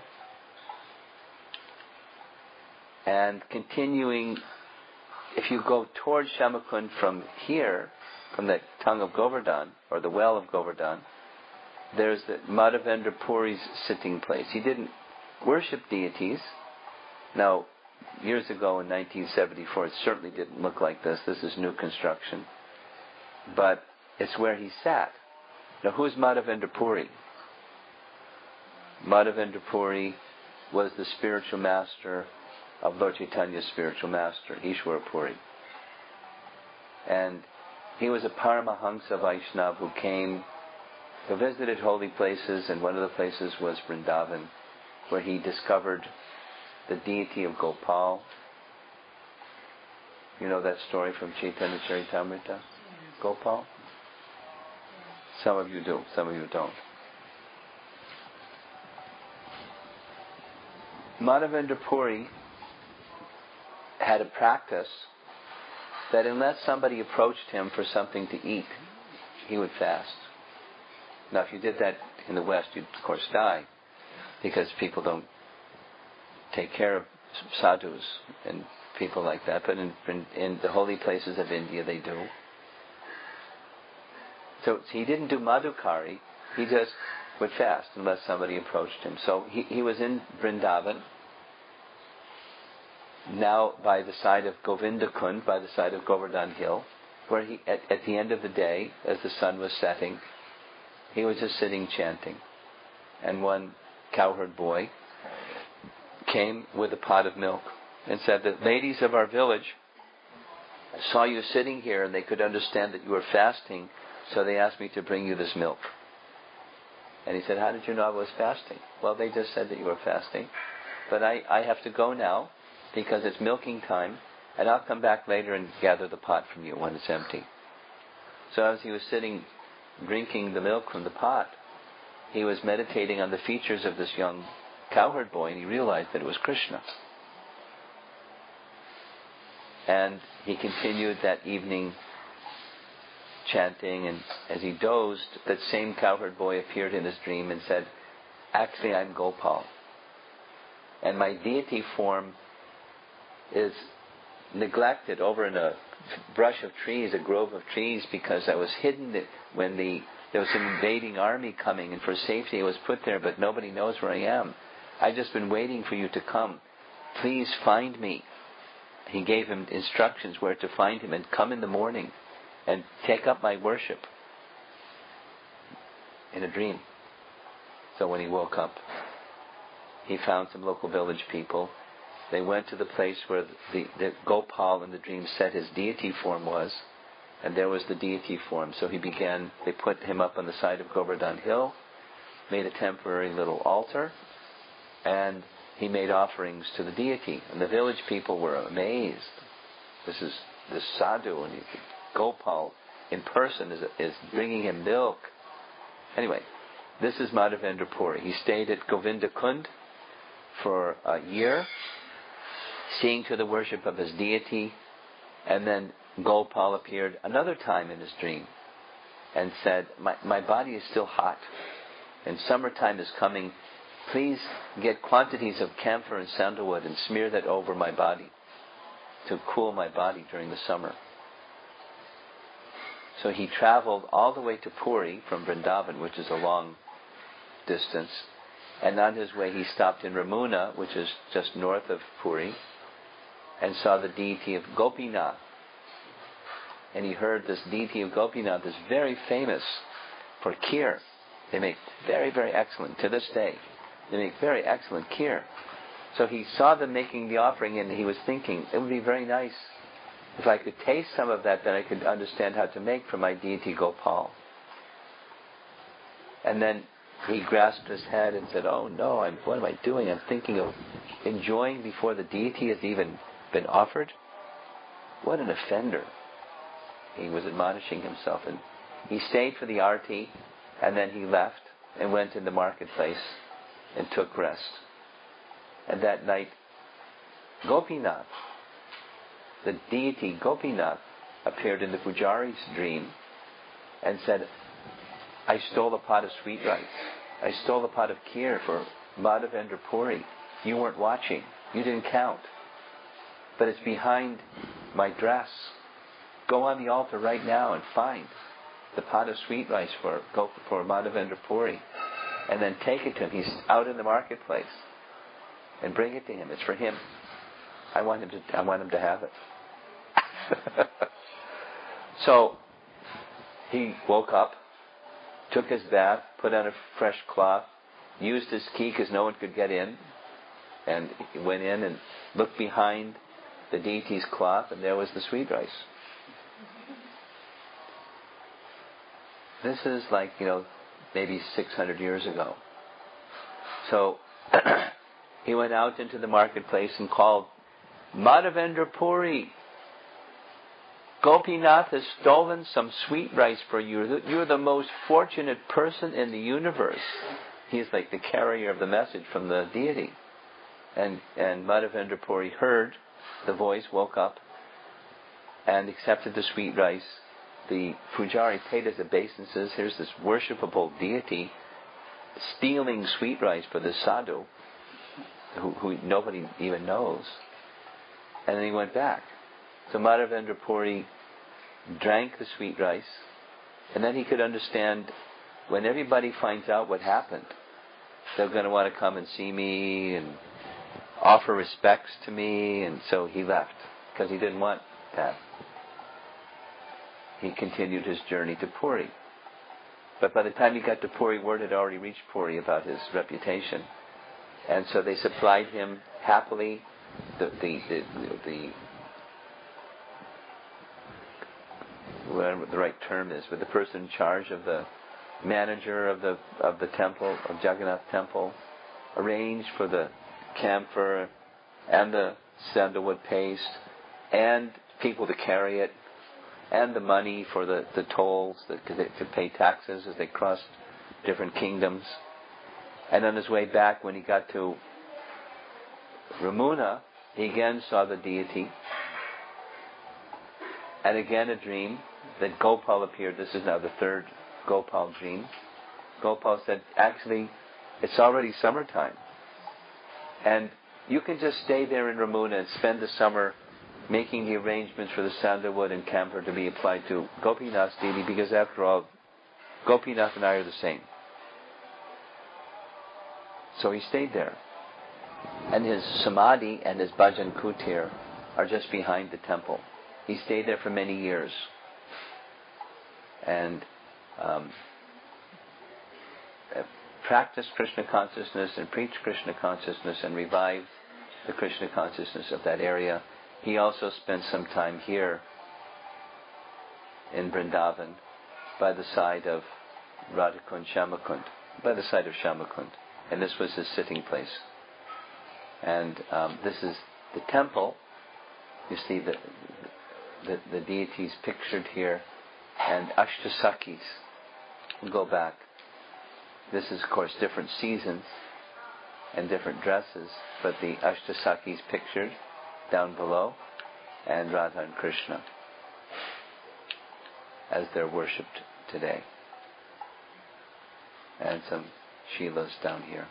And continuing, if you go towards Shamakund from here, from the tongue of Govardhan, or the well of Govardhan, there's the Madhavendra Puri's sitting place. He didn't worship deities. Now, years ago in 1974, it certainly didn't look like this. This is new construction. But it's where he sat. Now, who's Madhavendra Puri? Madhavendra Puri was the spiritual master of Lord Chaitanya's spiritual master, Ishwara Puri. And he was a Paramahansa Vaishnava who visited holy places, and one of the places was Vrindavan, where he discovered the deity of Gopal. You know that story from Chaitanya Charitamrita? Gopal? Some of you do, some of you don't. Madhavendra Puri had a practice that unless somebody approached him for something to eat, he would fast. Now, if you did that in the West, you'd of course die, because people don't take care of sadhus and people like that. But in the holy places of India, they do. So he didn't do madhukari. He just would fast unless somebody approached him. So he was in Vrindavan, now by the side of Govinda Kund, by the side of Govardhan Hill, where he, at the end of the day, as the sun was setting, he was just sitting chanting. And one cowherd boy came with a pot of milk and said, the ladies of our village saw you sitting here and they could understand that you were fasting, so they asked me to bring you this milk. And he said, how did you know I was fasting? Well, they just said that you were fasting. But I have to go now because it's milking time, and I'll come back later and gather the pot from you when it's empty. So as he was sitting drinking the milk from the pot, he was meditating on the features of this young cowherd boy, and he realized that it was Krishna. And he continued that evening chanting, and as he dozed, that same cowherd boy appeared in his dream and said, actually I'm Gopal, and my deity form is neglected over in a brush of trees, a grove of trees, because I was hidden when there was an invading army coming, and for safety I was put there, but nobody knows where I am. I've just been waiting for you to come. Please find me. He gave him instructions where to find him, and come in the morning and take up my worship, in a dream. So when he woke up, he found some local village people. They went to the place where the Gopal in the dream said his deity form was, and there was the deity form. So they put him up on the side of Govardhan Hill, made a temporary little altar, and he made offerings to the deity. And the village people were amazed. This sadhu, and Gopal in person is bringing him milk. Anyway, this is Madhavendra Puri. He stayed at Govinda Kund for a year, seeing to the worship of his deity, and then Gopal appeared another time in his dream and said, my body is still hot, and summertime is coming. Please get quantities of camphor and sandalwood and smear that over my body to cool my body during the summer. So he traveled all the way to Puri from Vrindavan, which is a long distance, and on his way he stopped in Ramuna, which is just north of Puri, and saw the deity of Gopinath. And he heard this deity of Gopinath is very famous for kheer. They make very, very excellent, to this day, they make very excellent kheer. So he saw them making the offering, and he was thinking, it would be very nice if I could taste some of that, then I could understand how to make for my deity Gopal. And then he grasped his head and said, oh no, what am I doing? I'm thinking of enjoying before the deity has even been offered. What an offender. He was admonishing himself, and he stayed for the arti, and then he left and went in the marketplace and took rest. And that night Gopinath, the deity Gopinath, appeared in the Pujari's dream and said, I stole a pot of sweet rice. I stole a pot of kheer for Madhavendra Puri. You weren't watching. You didn't count. But it's behind my dress. Go on the altar right now and find the pot of sweet rice for Madhavendra Puri. And then take it to him. He's out in the marketplace. And bring it to him. It's for him. I want him to have it. So he woke up, took his bath, put on a fresh cloth, used his key because no one could get in, and he went in and looked behind the deity's cloth, and there was the sweet rice. This is like, maybe 600 years ago. So he went out into the marketplace and called, Madhavendra Puri, Gopinath has stolen some sweet rice for you. You're the most fortunate person in the universe. He's like the carrier of the message from the deity. And Madhavendra Puri heard the voice, woke up, and accepted the sweet rice. The Pujari paid his obeisances. Here's this worshipable deity stealing sweet rice for the sadhu, who nobody even knows. And then he went back. So Madhavendra Puri drank the sweet rice, and then he could understand when everybody finds out what happened, they're going to want to come and see me and offer respects to me, and so he left because he didn't want that. He continued his journey to Puri. But by the time he got to Puri, word had already reached Puri about his reputation. And so they supplied him happily whatever the right term is, with the person in charge of the manager of the temple, of Jagannath temple, arranged for the camphor and the sandalwood paste and people to carry it and the money for the tolls to pay taxes as they crossed different kingdoms. And on his way back, when he got to Ramuna, he again saw the deity, and again a dream that Gopal appeared. This is now the third Gopal dream. Gopal said, actually, it's already summertime, and you can just stay there in Ramuna and spend the summer making the arrangements for the sandalwood and camphor to be applied to Gopinath's deity, because after all, Gopinath and I are the same. So he stayed there. And his samadhi and his bhajan kutir are just behind the temple. He stayed there for many years. And practiced Krishna consciousness and preached Krishna consciousness and revived the Krishna consciousness of that area. He also spent some time here in Vrindavan by the side of Radhakund Shyamakund, by the side of Shyamakund. And this was his sitting place. And this is the temple. You see the deities pictured here, and Ashtasakis. We'll go back. This is, of course, different seasons and different dresses, but the Ashtasakis pictured down below, and Radha and Krishna as they're worshipped today. And some Shilas down here.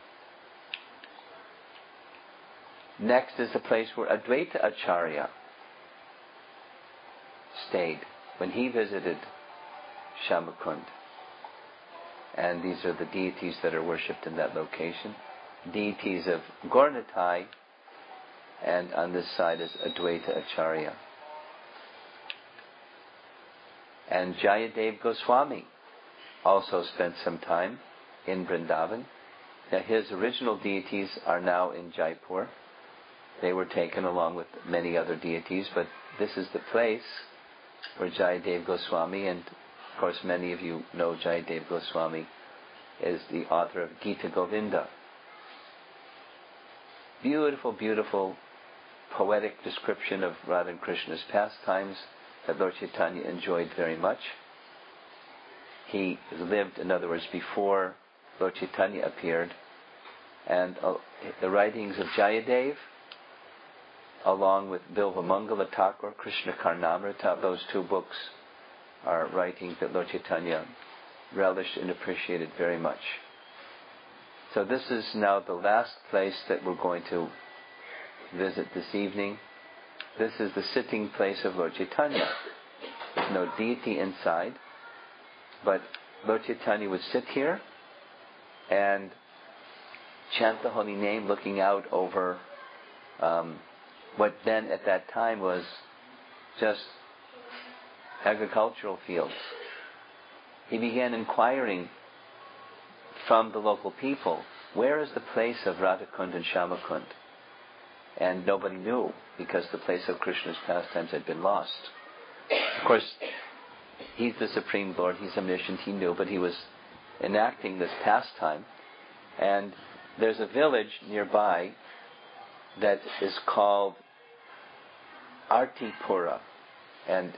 Next is the place where Advaita Acharya stayed when he visited Shyamakund. And these are the deities that are worshipped in that location. Deities of Gaurnitai, and on this side is Advaita Acharya. And Jayadev Goswami also spent some time in Vrindavan. Now his original deities are now in Jaipur. They were taken along with many other deities, but this is the place where Jayadev Goswami, and of course many of you know Jayadev Goswami, is the author of Gita Govinda. Beautiful, beautiful poetic description of Radha and Krishna's pastimes that Lord Chaitanya enjoyed very much. He lived, in other words, before Lord Chaitanya appeared, and the writings of Jayadev along with Bilvamangala Thakur, Krishna Karnamrita, those two books are writings that Lord Chaitanya relished and appreciated very much. So this is now the last place that we're going to visit this evening. This is the sitting place of Lord Chaitanya. There's no deity inside, but Lord Chaitanya would sit here and chant the holy name looking out over what then at that time was just agricultural fields. He began inquiring from the local people, where is the place of Radhakund and Shyamakund? And nobody knew, because the place of Krishna's pastimes had been lost. Of course, he's the Supreme Lord, he's omniscient, he knew, but he was enacting this pastime. And there's a village nearby that is called Artipura. And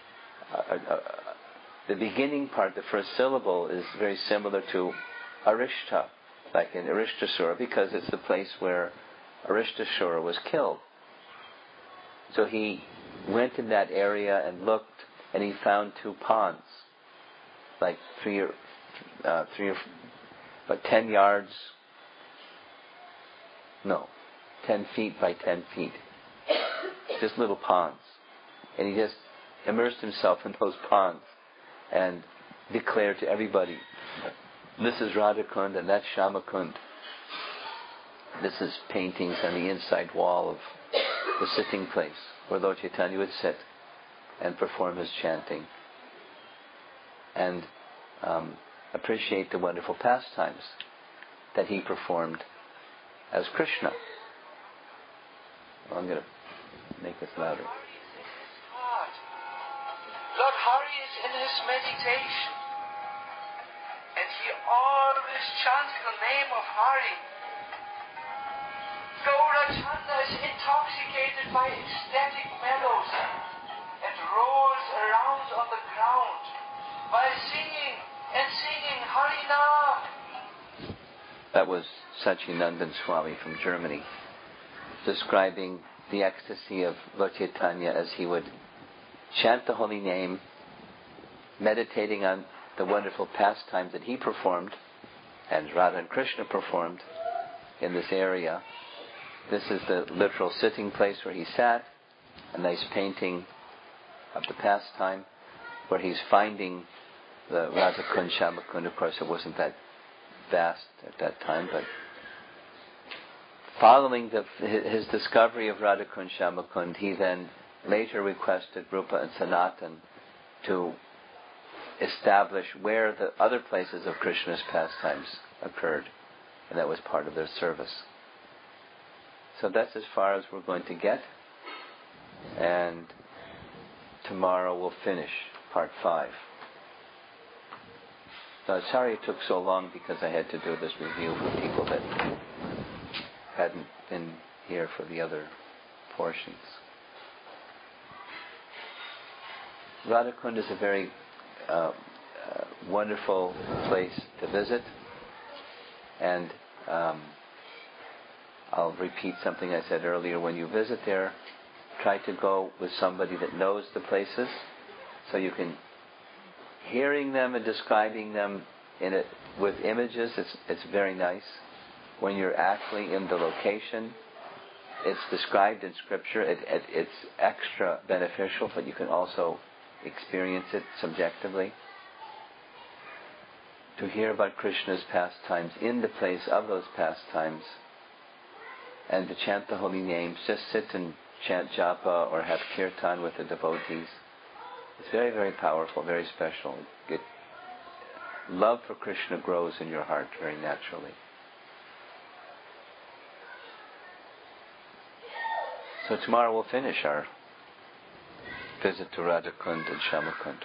the beginning part, the first syllable, is very similar to Arishta, like in Arishtasura, because it's the place where Arishtasura was killed. So he went in that area and looked, and he found two ponds, like 10 yards, 10 feet by 10 feet. Just little ponds. And he just immersed himself in those ponds and declared to everybody, this is Radhakund and that's Shyamakund. This is paintings on the inside wall of the sitting place where Lord Chaitanya would sit and perform his chanting and appreciate the wonderful pastimes that he performed as Krishna. Well, I'm going to make this louder. Lord Hari is in his meditation, and he always chants the name of Hari. Gaurachanda is intoxicated by ecstatic mellows and rolls around on the ground while singing and singing Harinam. That was Sachinandan Swami from Germany, describing the ecstasy of Lord Chaitanya as he would chant the holy name, meditating on the wonderful pastimes that he performed and Radha and Krishna performed in this area. This is the literal sitting place where he sat, a nice painting of the pastime where he's finding the Radhakund, Shyamakund. Of course, it wasn't that vast at that time, but following his discovery of Radhakund, Shyamakund, he then later requested Rupa and Sanatan to establish where the other places of Krishna's pastimes occurred, and that was part of their service. So that's as far as we're going to get, and tomorrow we'll finish part 5. So sorry it took so long because I had to do this review for people that hadn't been here for the other portions. Radhakund is a very wonderful place to visit, and I'll repeat something I said earlier. When you visit there, try to go with somebody that knows the places, so you can, hearing them and describing them in it with images, it's very nice. When you're actually in the location, it's described in Scripture. It's extra beneficial, but you can also experience it subjectively. To hear about Krishna's pastimes in the place of those pastimes, and to chant the holy names, just sit and chant japa or have kirtan with the devotees. It's very, very powerful, very special. Love for Krishna grows in your heart very naturally. So tomorrow we'll finish our visit to Radhakund and Shyamakund.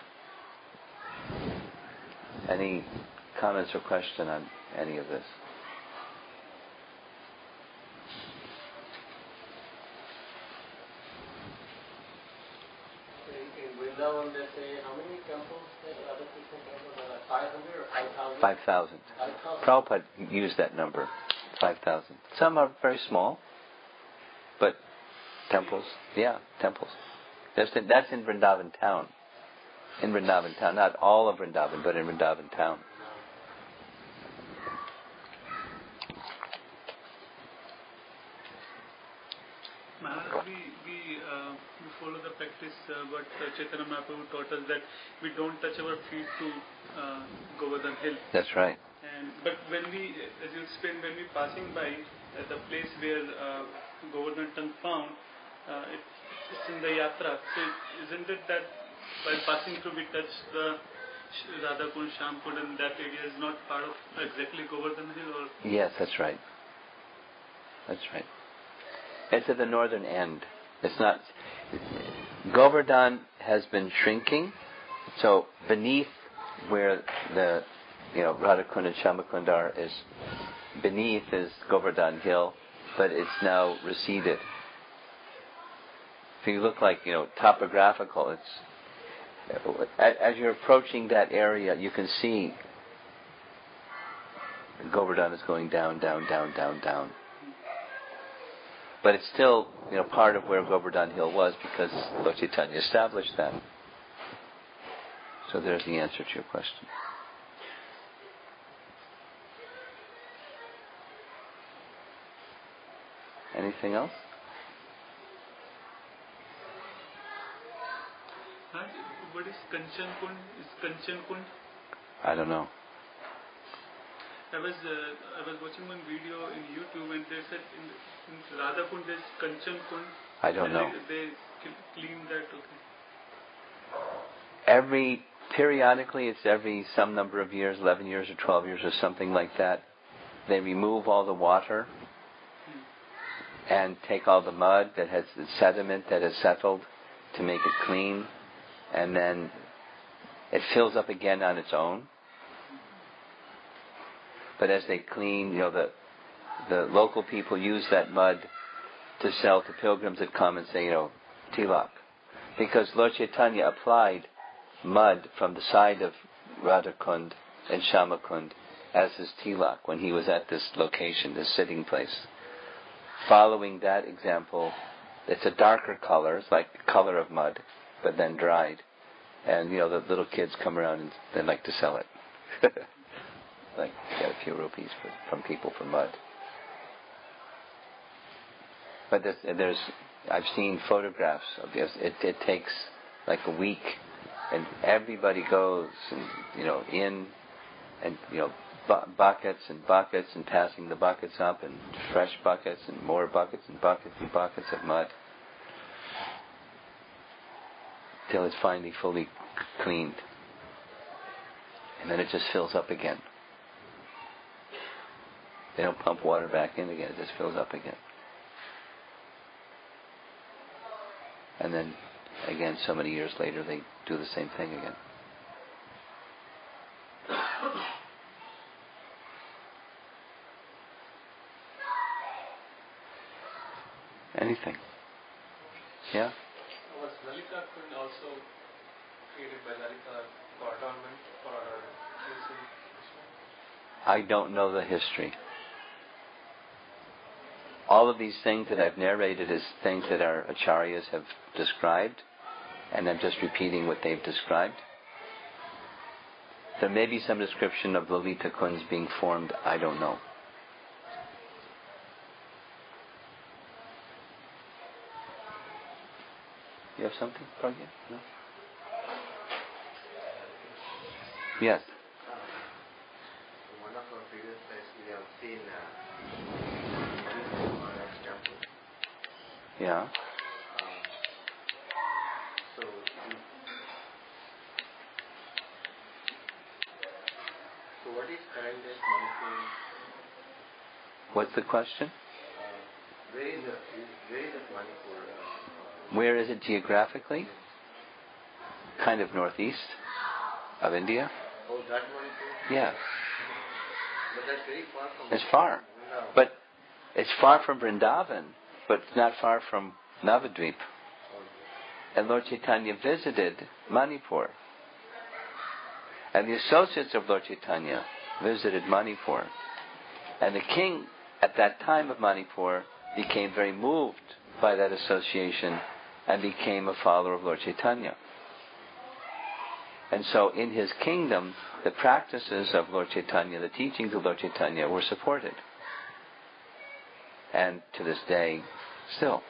Any comments or question on any of this? In Vrindavan, they say how many temples? Other people temples are 500 or 5,000? 5,000. 5,000. Prabhupada used that number, 5,000. Some are very small, but Temples. Yeah, temples. That's in Vrindavan town. In Vrindavan town. Not all of Vrindavan, but in Vrindavan town. Maharaj, we follow the practice what Chaitanya Mahaprabhu taught us, that we don't touch our feet to Govardhan Hill. That's right. But when we, as you explained, when we passing by the place where Govardhan tongue found, it's in the yatra. So isn't it that while passing through we touch the Radha Kund, Shyam Kund, and that area is not part of exactly Govardhan Hill? Or? Yes, that's right. That's right. It's at the northern end. It's not. Govardhan has been shrinking, so beneath where the Radhakund and Shyamakund are, is beneath is Govardhan Hill, but it's now receded. If you look like topographical, it's as you're approaching that area, you can see Govardhan is going down, down, down, down, down. But it's still, part of where Govardhan Hill was, because Lord Chaitanya established that. So there's the answer to your question. Anything else? What is Kanchan Kund? Is Kanchan Kund? I don't know. I was watching one video in YouTube, and they said in Radha Kund there's Kanchan Kund. I don't know. They clean that. Okay. Periodically, it's every some number of years, 11 years or 12 years or something like that. They remove all the water and take all the mud that has the sediment that has settled to make it clean, and then it fills up again on its own. But as they clean, the local people use that mud to sell to pilgrims that come and say, tilak. Because Lord Chaitanya applied mud from the side of Radhakund and Shyamakund as his tilak when he was at this location, this sitting place. Following that example, it's a darker color, it's like the color of mud, but then dried. And, the little kids come around and they like to sell it. Like, get a few rupees from people for mud. But I've seen photographs of this. It takes like a week, and everybody goes and in and buckets and buckets, and passing the buckets up, and fresh buckets and more buckets and buckets and buckets of mud, till it's finally fully cleaned, and then it just fills up again. They don't pump water back in again, it just fills up again. And then, again, so many years later, they do the same thing again. Anything? Yeah? Was Lalita Kund also created by Lalita for adornment for using Krishna? I don't know the history. All of these things that I've narrated is things that our acharyas have described, and I'm just repeating what they've described. There may be some description of Lalita Kunds being formed, I don't know. You have something, Pragya? No? Yes. In one of our previous slides, we have seen temple. Yeah. So what is current day Manipur? What's the question? Where is it Manipur? Where is it geographically? Kind of northeast of India. Oh, that Manipur? Yeah. But that's very far from... It's far. No. But it's far from Vrindavan, but it's not far from Navadvip. And Lord Chaitanya visited Manipur. And the associates of Lord Chaitanya visited Manipur. And the king at that time of Manipur became very moved by that association and became a follower of Lord Chaitanya. And so in his kingdom, the practices of Lord Chaitanya, the teachings of Lord Chaitanya were supported. And to this day, still.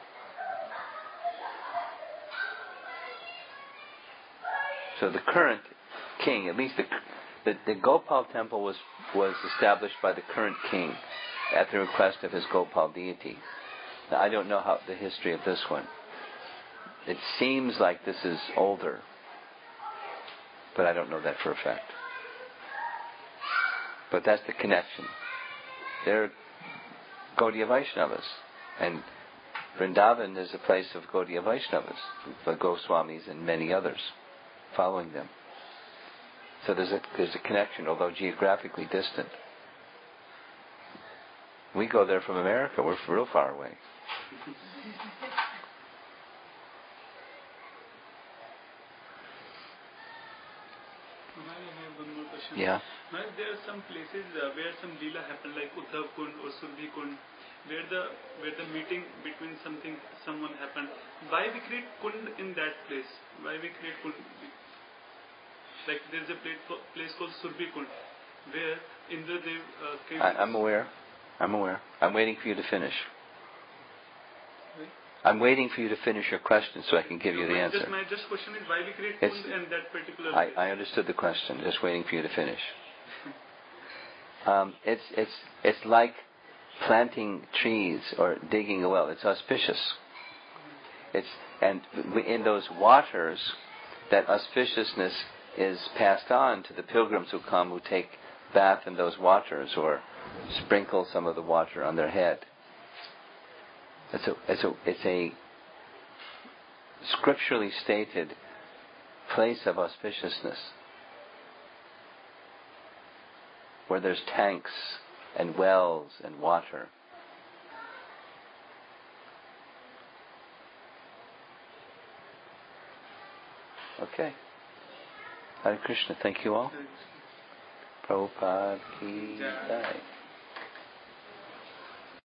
So the current king, at least the Gopal temple was established by the current king at the request of his Gopal deity. Now, I don't know the history of this one. It seems like this is older, but I don't know that for a fact. But that's the connection. They're Gaudiya Vaishnavas, and Vrindavan is a place of Gaudiya Vaishnavas, the Goswamis and many others following them. So there's a connection, although geographically distant. We go there from America. We're real far away. I have one more question. Yeah. Now, there are some places where some Leela happened, like Uddhav Kund or Surbhi Kund, where the meeting between someone happened. Why we create Kund in that place? Why we create Kund? Like there's a place called Surbhi Kund, where Indradev came. I'm aware. I'm waiting for you to finish. Right? I'm waiting for you to finish your question so I can give you the answer. My question is why we create Kund in that particular place? I understood the question. Just waiting for you to finish. It's like planting trees or digging a well. It's auspicious. And in those waters, that auspiciousness is passed on to the pilgrims who come, who take bath in those waters or sprinkle some of the water on their head. It's a scripturally stated place of auspiciousness, where there's tanks and wells and water. Okay. Hare Krishna. Thank you all. Prabhupada ki jai.